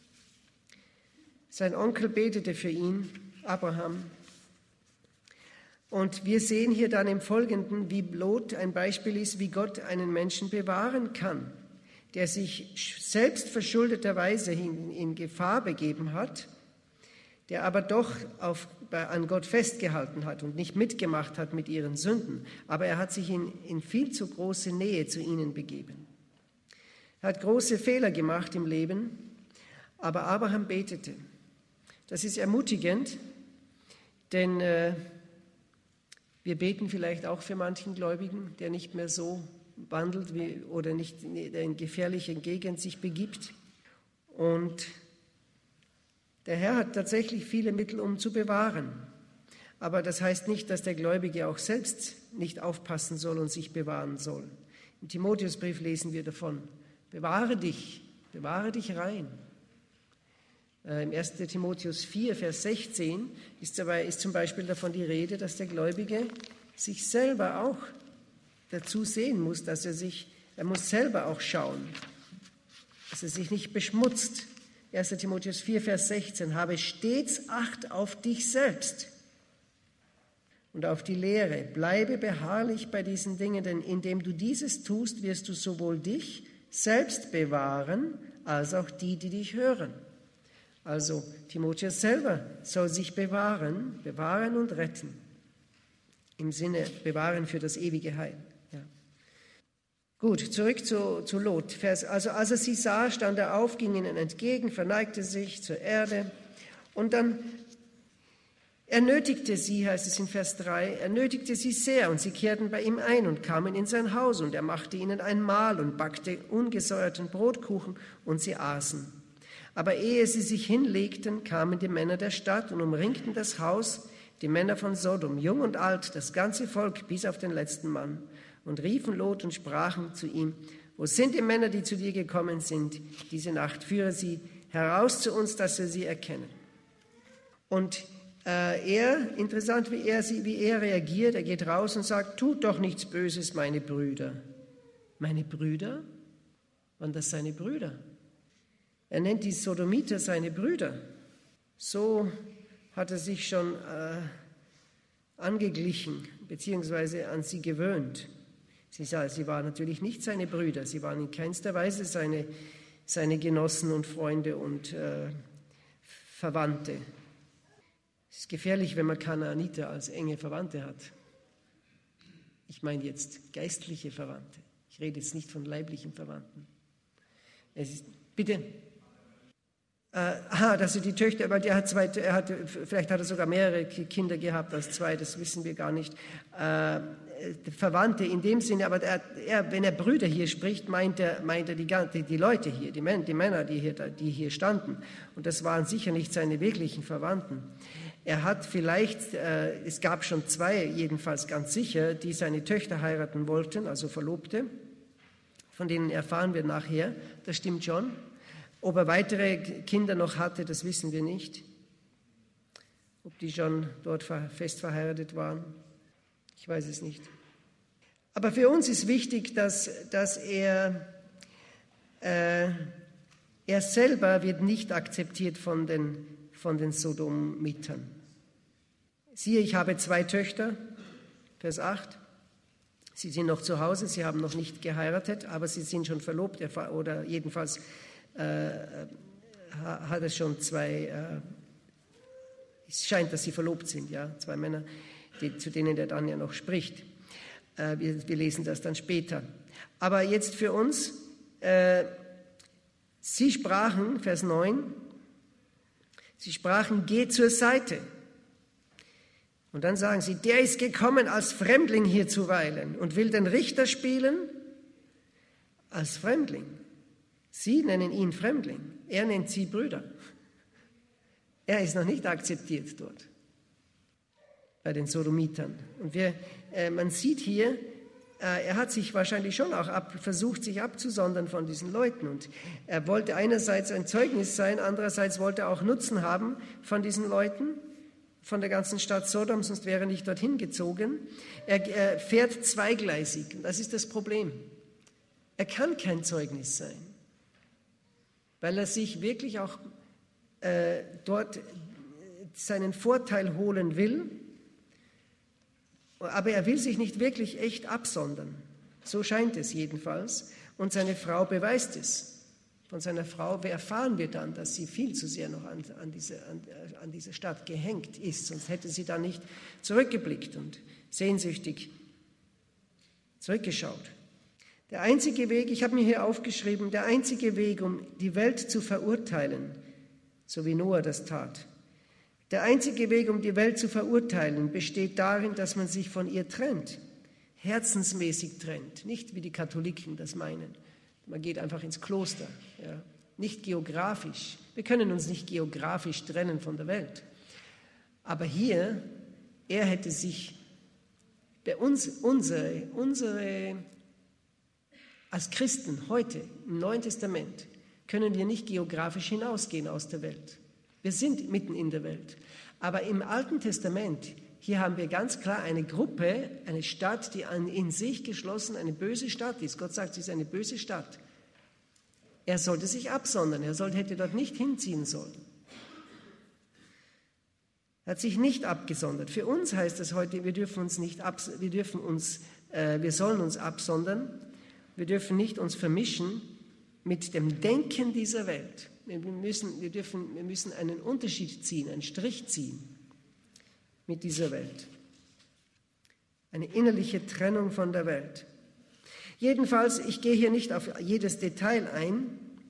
Sein Onkel betete für ihn, Abraham. Und wir sehen hier dann im Folgenden, wie Lot ein Beispiel ist, wie Gott einen Menschen bewahren kann, der sich selbst verschuldeterweise in, in Gefahr begeben hat, der aber doch auf, bei, an Gott festgehalten hat und nicht mitgemacht hat mit ihren Sünden. Aber er hat sich in, in viel zu große Nähe zu ihnen begeben. Er hat große Fehler gemacht im Leben, aber Abraham betete. Das ist ermutigend, denn äh, wir beten vielleicht auch für manchen Gläubigen, der nicht mehr so wandelt wie, oder nicht in gefährliche Gegend sich begibt. Und der Herr hat tatsächlich viele Mittel, um zu bewahren. Aber das heißt nicht, dass der Gläubige auch selbst nicht aufpassen soll und sich bewahren soll. Im Timotheusbrief lesen wir davon, bewahre dich, bewahre dich rein. Äh, Im ersten Timotheus vier, Vers sechzehn ist, dabei, ist zum Beispiel davon die Rede, dass der Gläubige sich selber auch dazu sehen muss, dass er sich, er muss selber auch schauen, dass er sich nicht beschmutzt. ersten Timotheus vier, Vers sechzehn, habe stets Acht auf dich selbst und auf die Lehre. Bleibe beharrlich bei diesen Dingen, denn indem du dieses tust, wirst du sowohl dich selbst bewahren, als auch die, die dich hören. Also Timotheus selber soll sich bewahren, bewahren und retten. Im Sinne bewahren für das ewige Heil. Ja. Gut, zurück zu, zu Lot. Also als er sie sah, stand er auf, ging ihnen entgegen, verneigte sich zur Erde und dann er nötigte sie, heißt es in Vers drei, er nötigte sie sehr und sie kehrten bei ihm ein und kamen in sein Haus und er machte ihnen ein Mahl und backte ungesäuerten Brotkuchen und sie aßen. Aber ehe sie sich hinlegten, kamen die Männer der Stadt und umringten das Haus, die Männer von Sodom, jung und alt, das ganze Volk bis auf den letzten Mann, und riefen Lot und sprachen zu ihm, wo sind die Männer, die zu dir gekommen sind diese Nacht? Führe sie heraus zu uns, dass wir sie erkennen. Und äh, er, interessant, wie er, wie er reagiert, er geht raus und sagt, tut doch nichts Böses, meine Brüder. Meine Brüder? Waren das seine Brüder? Er nennt die Sodomiter seine Brüder. So hat er sich schon äh, angeglichen, beziehungsweise an sie gewöhnt. Sie, sie waren natürlich nicht seine Brüder, sie waren in keinster Weise seine, seine Genossen und Freunde und äh, Verwandte. Es ist gefährlich, wenn man Kanaaniter als enge Verwandte hat. Ich meine jetzt geistliche Verwandte. Ich rede jetzt nicht von leiblichen Verwandten. Es ist, bitte. Äh, aha, dass er die Töchter, aber der hat zwei, er hatte, vielleicht hat er sogar mehrere Kinder gehabt als zwei, das wissen wir gar nicht. Äh, Verwandte in dem Sinne, aber er, er, wenn er Brüder hier spricht, meint er, meint er die, die, die Leute hier, die, Män, die Männer, die hier, die hier standen. Und das waren sicher nicht seine wirklichen Verwandten. Er hat vielleicht, äh, es gab schon zwei, jedenfalls ganz sicher, die seine Töchter heiraten wollten, also Verlobte, von denen erfahren wir nachher, das stimmt schon. Ob er weitere Kinder noch hatte, das wissen wir nicht. Ob die schon dort fest verheiratet waren, ich weiß es nicht. Aber für uns ist wichtig, dass, dass er, äh, er selber wird nicht akzeptiert von den, von den Sodomitern. Siehe, ich habe zwei Töchter, Vers acht. Sie sind noch zu Hause, sie haben noch nicht geheiratet, aber sie sind schon verlobt, oder jedenfalls äh, hat es schon zwei, äh, es scheint, dass sie verlobt sind, ja, zwei Männer, die, zu denen er dann ja noch spricht. Äh, wir, wir lesen das dann später. Aber jetzt für uns, äh, sie sprachen, Vers neun, Sie sprachen, geh zur Seite. Und dann sagen sie, der ist gekommen als Fremdling hier zu weilen und will den Richter spielen als Fremdling. Sie nennen ihn Fremdling, er nennt sie Brüder. Er ist noch nicht akzeptiert dort bei den Sodomitern. Und wir, äh, man sieht hier, äh, er hat sich wahrscheinlich schon auch ab, versucht, sich abzusondern von diesen Leuten. Und er wollte einerseits ein Zeugnis sein, andererseits wollte er auch Nutzen haben von diesen Leuten, von der ganzen Stadt Sodom, sonst wäre er nicht dorthin gezogen. Er, er fährt zweigleisig, und das ist das Problem. Er kann kein Zeugnis sein, weil er sich wirklich auch äh, dort seinen Vorteil holen will, aber er will sich nicht wirklich echt absondern. So scheint es jedenfalls. Und seine Frau beweist es. Von seiner Frau erfahren wir dann, dass sie viel zu sehr noch an, an, diese, an, an diese Stadt gehängt ist, sonst hätte sie da nicht zurückgeblickt und sehnsüchtig zurückgeschaut. Der einzige Weg, ich habe mir hier aufgeschrieben, der einzige Weg, um die Welt zu verurteilen, so wie Noah das tat, der einzige Weg, um die Welt zu verurteilen, besteht darin, dass man sich von ihr trennt, herzensmäßig trennt, nicht wie die Katholiken das meinen. Man geht einfach ins Kloster, ja. Nicht geografisch. Wir können uns nicht geografisch trennen von der Welt. Aber hier, er hätte sich, bei uns, unsere, unsere, als Christen heute im Neuen Testament, können wir nicht geografisch hinausgehen aus der Welt. Wir sind mitten in der Welt. Aber im Alten Testament, hier haben wir ganz klar eine Gruppe, eine Stadt, die in sich geschlossen eine böse Stadt ist. Gott sagt, sie ist eine böse Stadt. Er sollte sich absondern, er sollte, hätte dort nicht hinziehen sollen. Er hat sich nicht abgesondert. Für uns heißt das heute, wir dürfen uns nicht abs- wir dürfen uns, äh, wir sollen uns absondern. Wir dürfen nicht uns vermischen mit dem Denken dieser Welt. Wir müssen, wir dürfen, wir müssen einen Unterschied ziehen, einen Strich ziehen mit dieser Welt. Eine innerliche Trennung von der Welt. Jedenfalls, ich gehe hier nicht auf jedes Detail ein.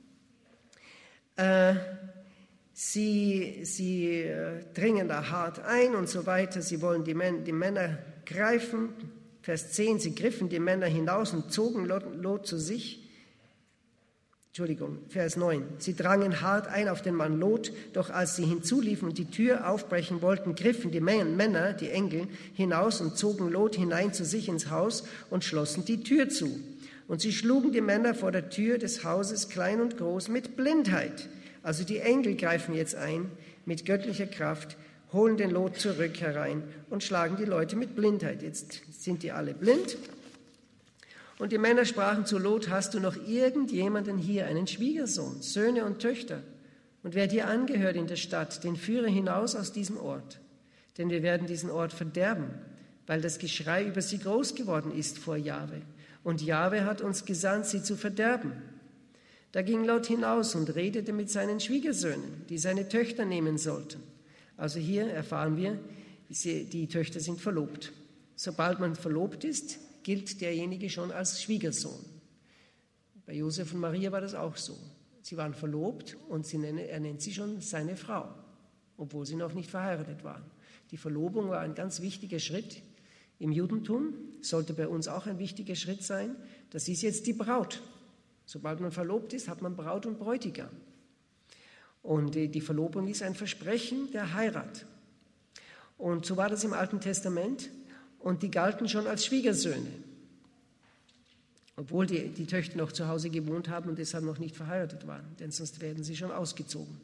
Äh, sie sie äh, dringen da hart ein und so weiter. Sie wollen die, Män- die Männer greifen. Vers zehn, sie griffen die Männer hinaus und zogen Lot, Lot zu sich. Entschuldigung, Vers neun. Sie drangen hart ein auf den Mann Lot, doch als sie hinzuliefen und die Tür aufbrechen wollten, griffen die Männer, die Engel, hinaus und zogen Lot hinein zu sich ins Haus und schlossen die Tür zu. Und sie schlugen die Männer vor der Tür des Hauses, klein und groß, mit Blindheit. Also die Engel greifen jetzt ein mit göttlicher Kraft, holen den Lot zurück herein und schlagen die Leute mit Blindheit. Jetzt sind die alle blind. Und die Männer sprachen zu Lot, hast du noch irgendjemanden hier, einen Schwiegersohn, Söhne und Töchter? Und wer dir angehört in der Stadt, den führe hinaus aus diesem Ort. Denn wir werden diesen Ort verderben, weil das Geschrei über sie groß geworden ist vor Jahwe. Und Jahwe hat uns gesandt, sie zu verderben. Da ging Lot hinaus und redete mit seinen Schwiegersöhnen, die seine Töchter nehmen sollten. Also hier erfahren wir, die Töchter sind verlobt. Sobald man verlobt ist, gilt derjenige schon als Schwiegersohn. Bei Josef und Maria war das auch so. Sie waren verlobt und sie nenne, er nennt sie schon seine Frau, obwohl sie noch nicht verheiratet waren. Die Verlobung war ein ganz wichtiger Schritt im Judentum, sollte bei uns auch ein wichtiger Schritt sein. Das ist jetzt die Braut. Sobald man verlobt ist, hat man Braut und Bräutigam. Und die Verlobung ist ein Versprechen der Heirat. Und so war das im Alten Testament. Und die galten schon als Schwiegersöhne, obwohl die, die Töchter noch zu Hause gewohnt haben und deshalb noch nicht verheiratet waren, denn sonst werden sie schon ausgezogen.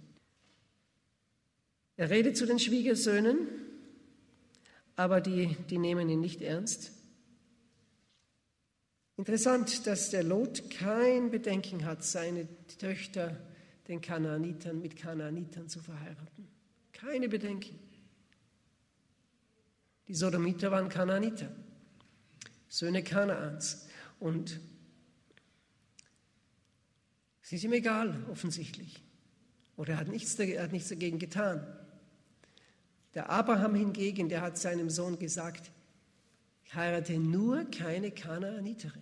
Er redet zu den Schwiegersöhnen, aber die, die nehmen ihn nicht ernst. Interessant, dass der Lot kein Bedenken hat, seine Töchter den Kanaanitern mit Kanaanitern zu verheiraten. Keine Bedenken. Die Sodomiter waren Kanaaniter, Söhne Kanaans. Und es ist ihm egal, offensichtlich. Oder er hat nichts, er hat nichts dagegen getan. Der Abraham hingegen, der hat seinem Sohn gesagt, ich heirate nur keine Kanaaniterin.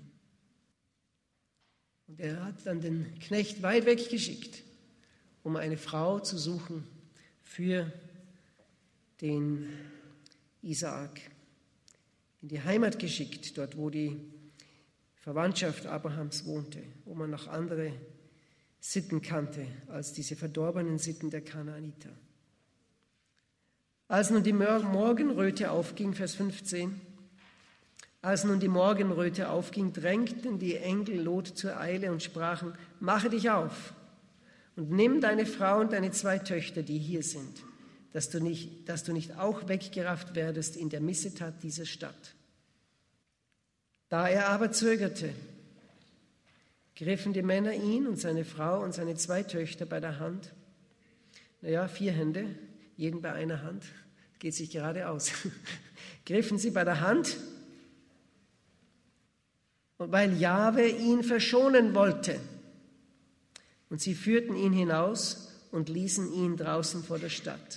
Und er hat dann den Knecht weit weggeschickt, um eine Frau zu suchen für den Isaak in die Heimat geschickt, dort wo die Verwandtschaft Abrahams wohnte, wo man noch andere Sitten kannte als diese verdorbenen Sitten der Kanaaniter. Als nun die Morgenröte aufging, Vers fünfzehn, als nun die Morgenröte aufging, drängten die Engel Lot zur Eile und sprachen, mache dich auf und nimm deine Frau und deine zwei Töchter, die hier sind, dass du nicht, dass du nicht auch weggerafft werdest in der Missetat dieser Stadt. Da er aber zögerte, griffen die Männer ihn und seine Frau und seine zwei Töchter bei der Hand. Naja, vier Hände, jeden bei einer Hand, geht sich gerade aus. Griffen sie bei der Hand, und weil Jahwe ihn verschonen wollte. Und sie führten ihn hinaus und ließen ihn draußen vor der Stadt.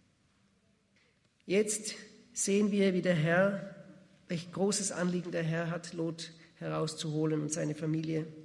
Jetzt sehen wir, wie der Herr, welch großes Anliegen der Herr hat, Lot herauszuholen und seine Familie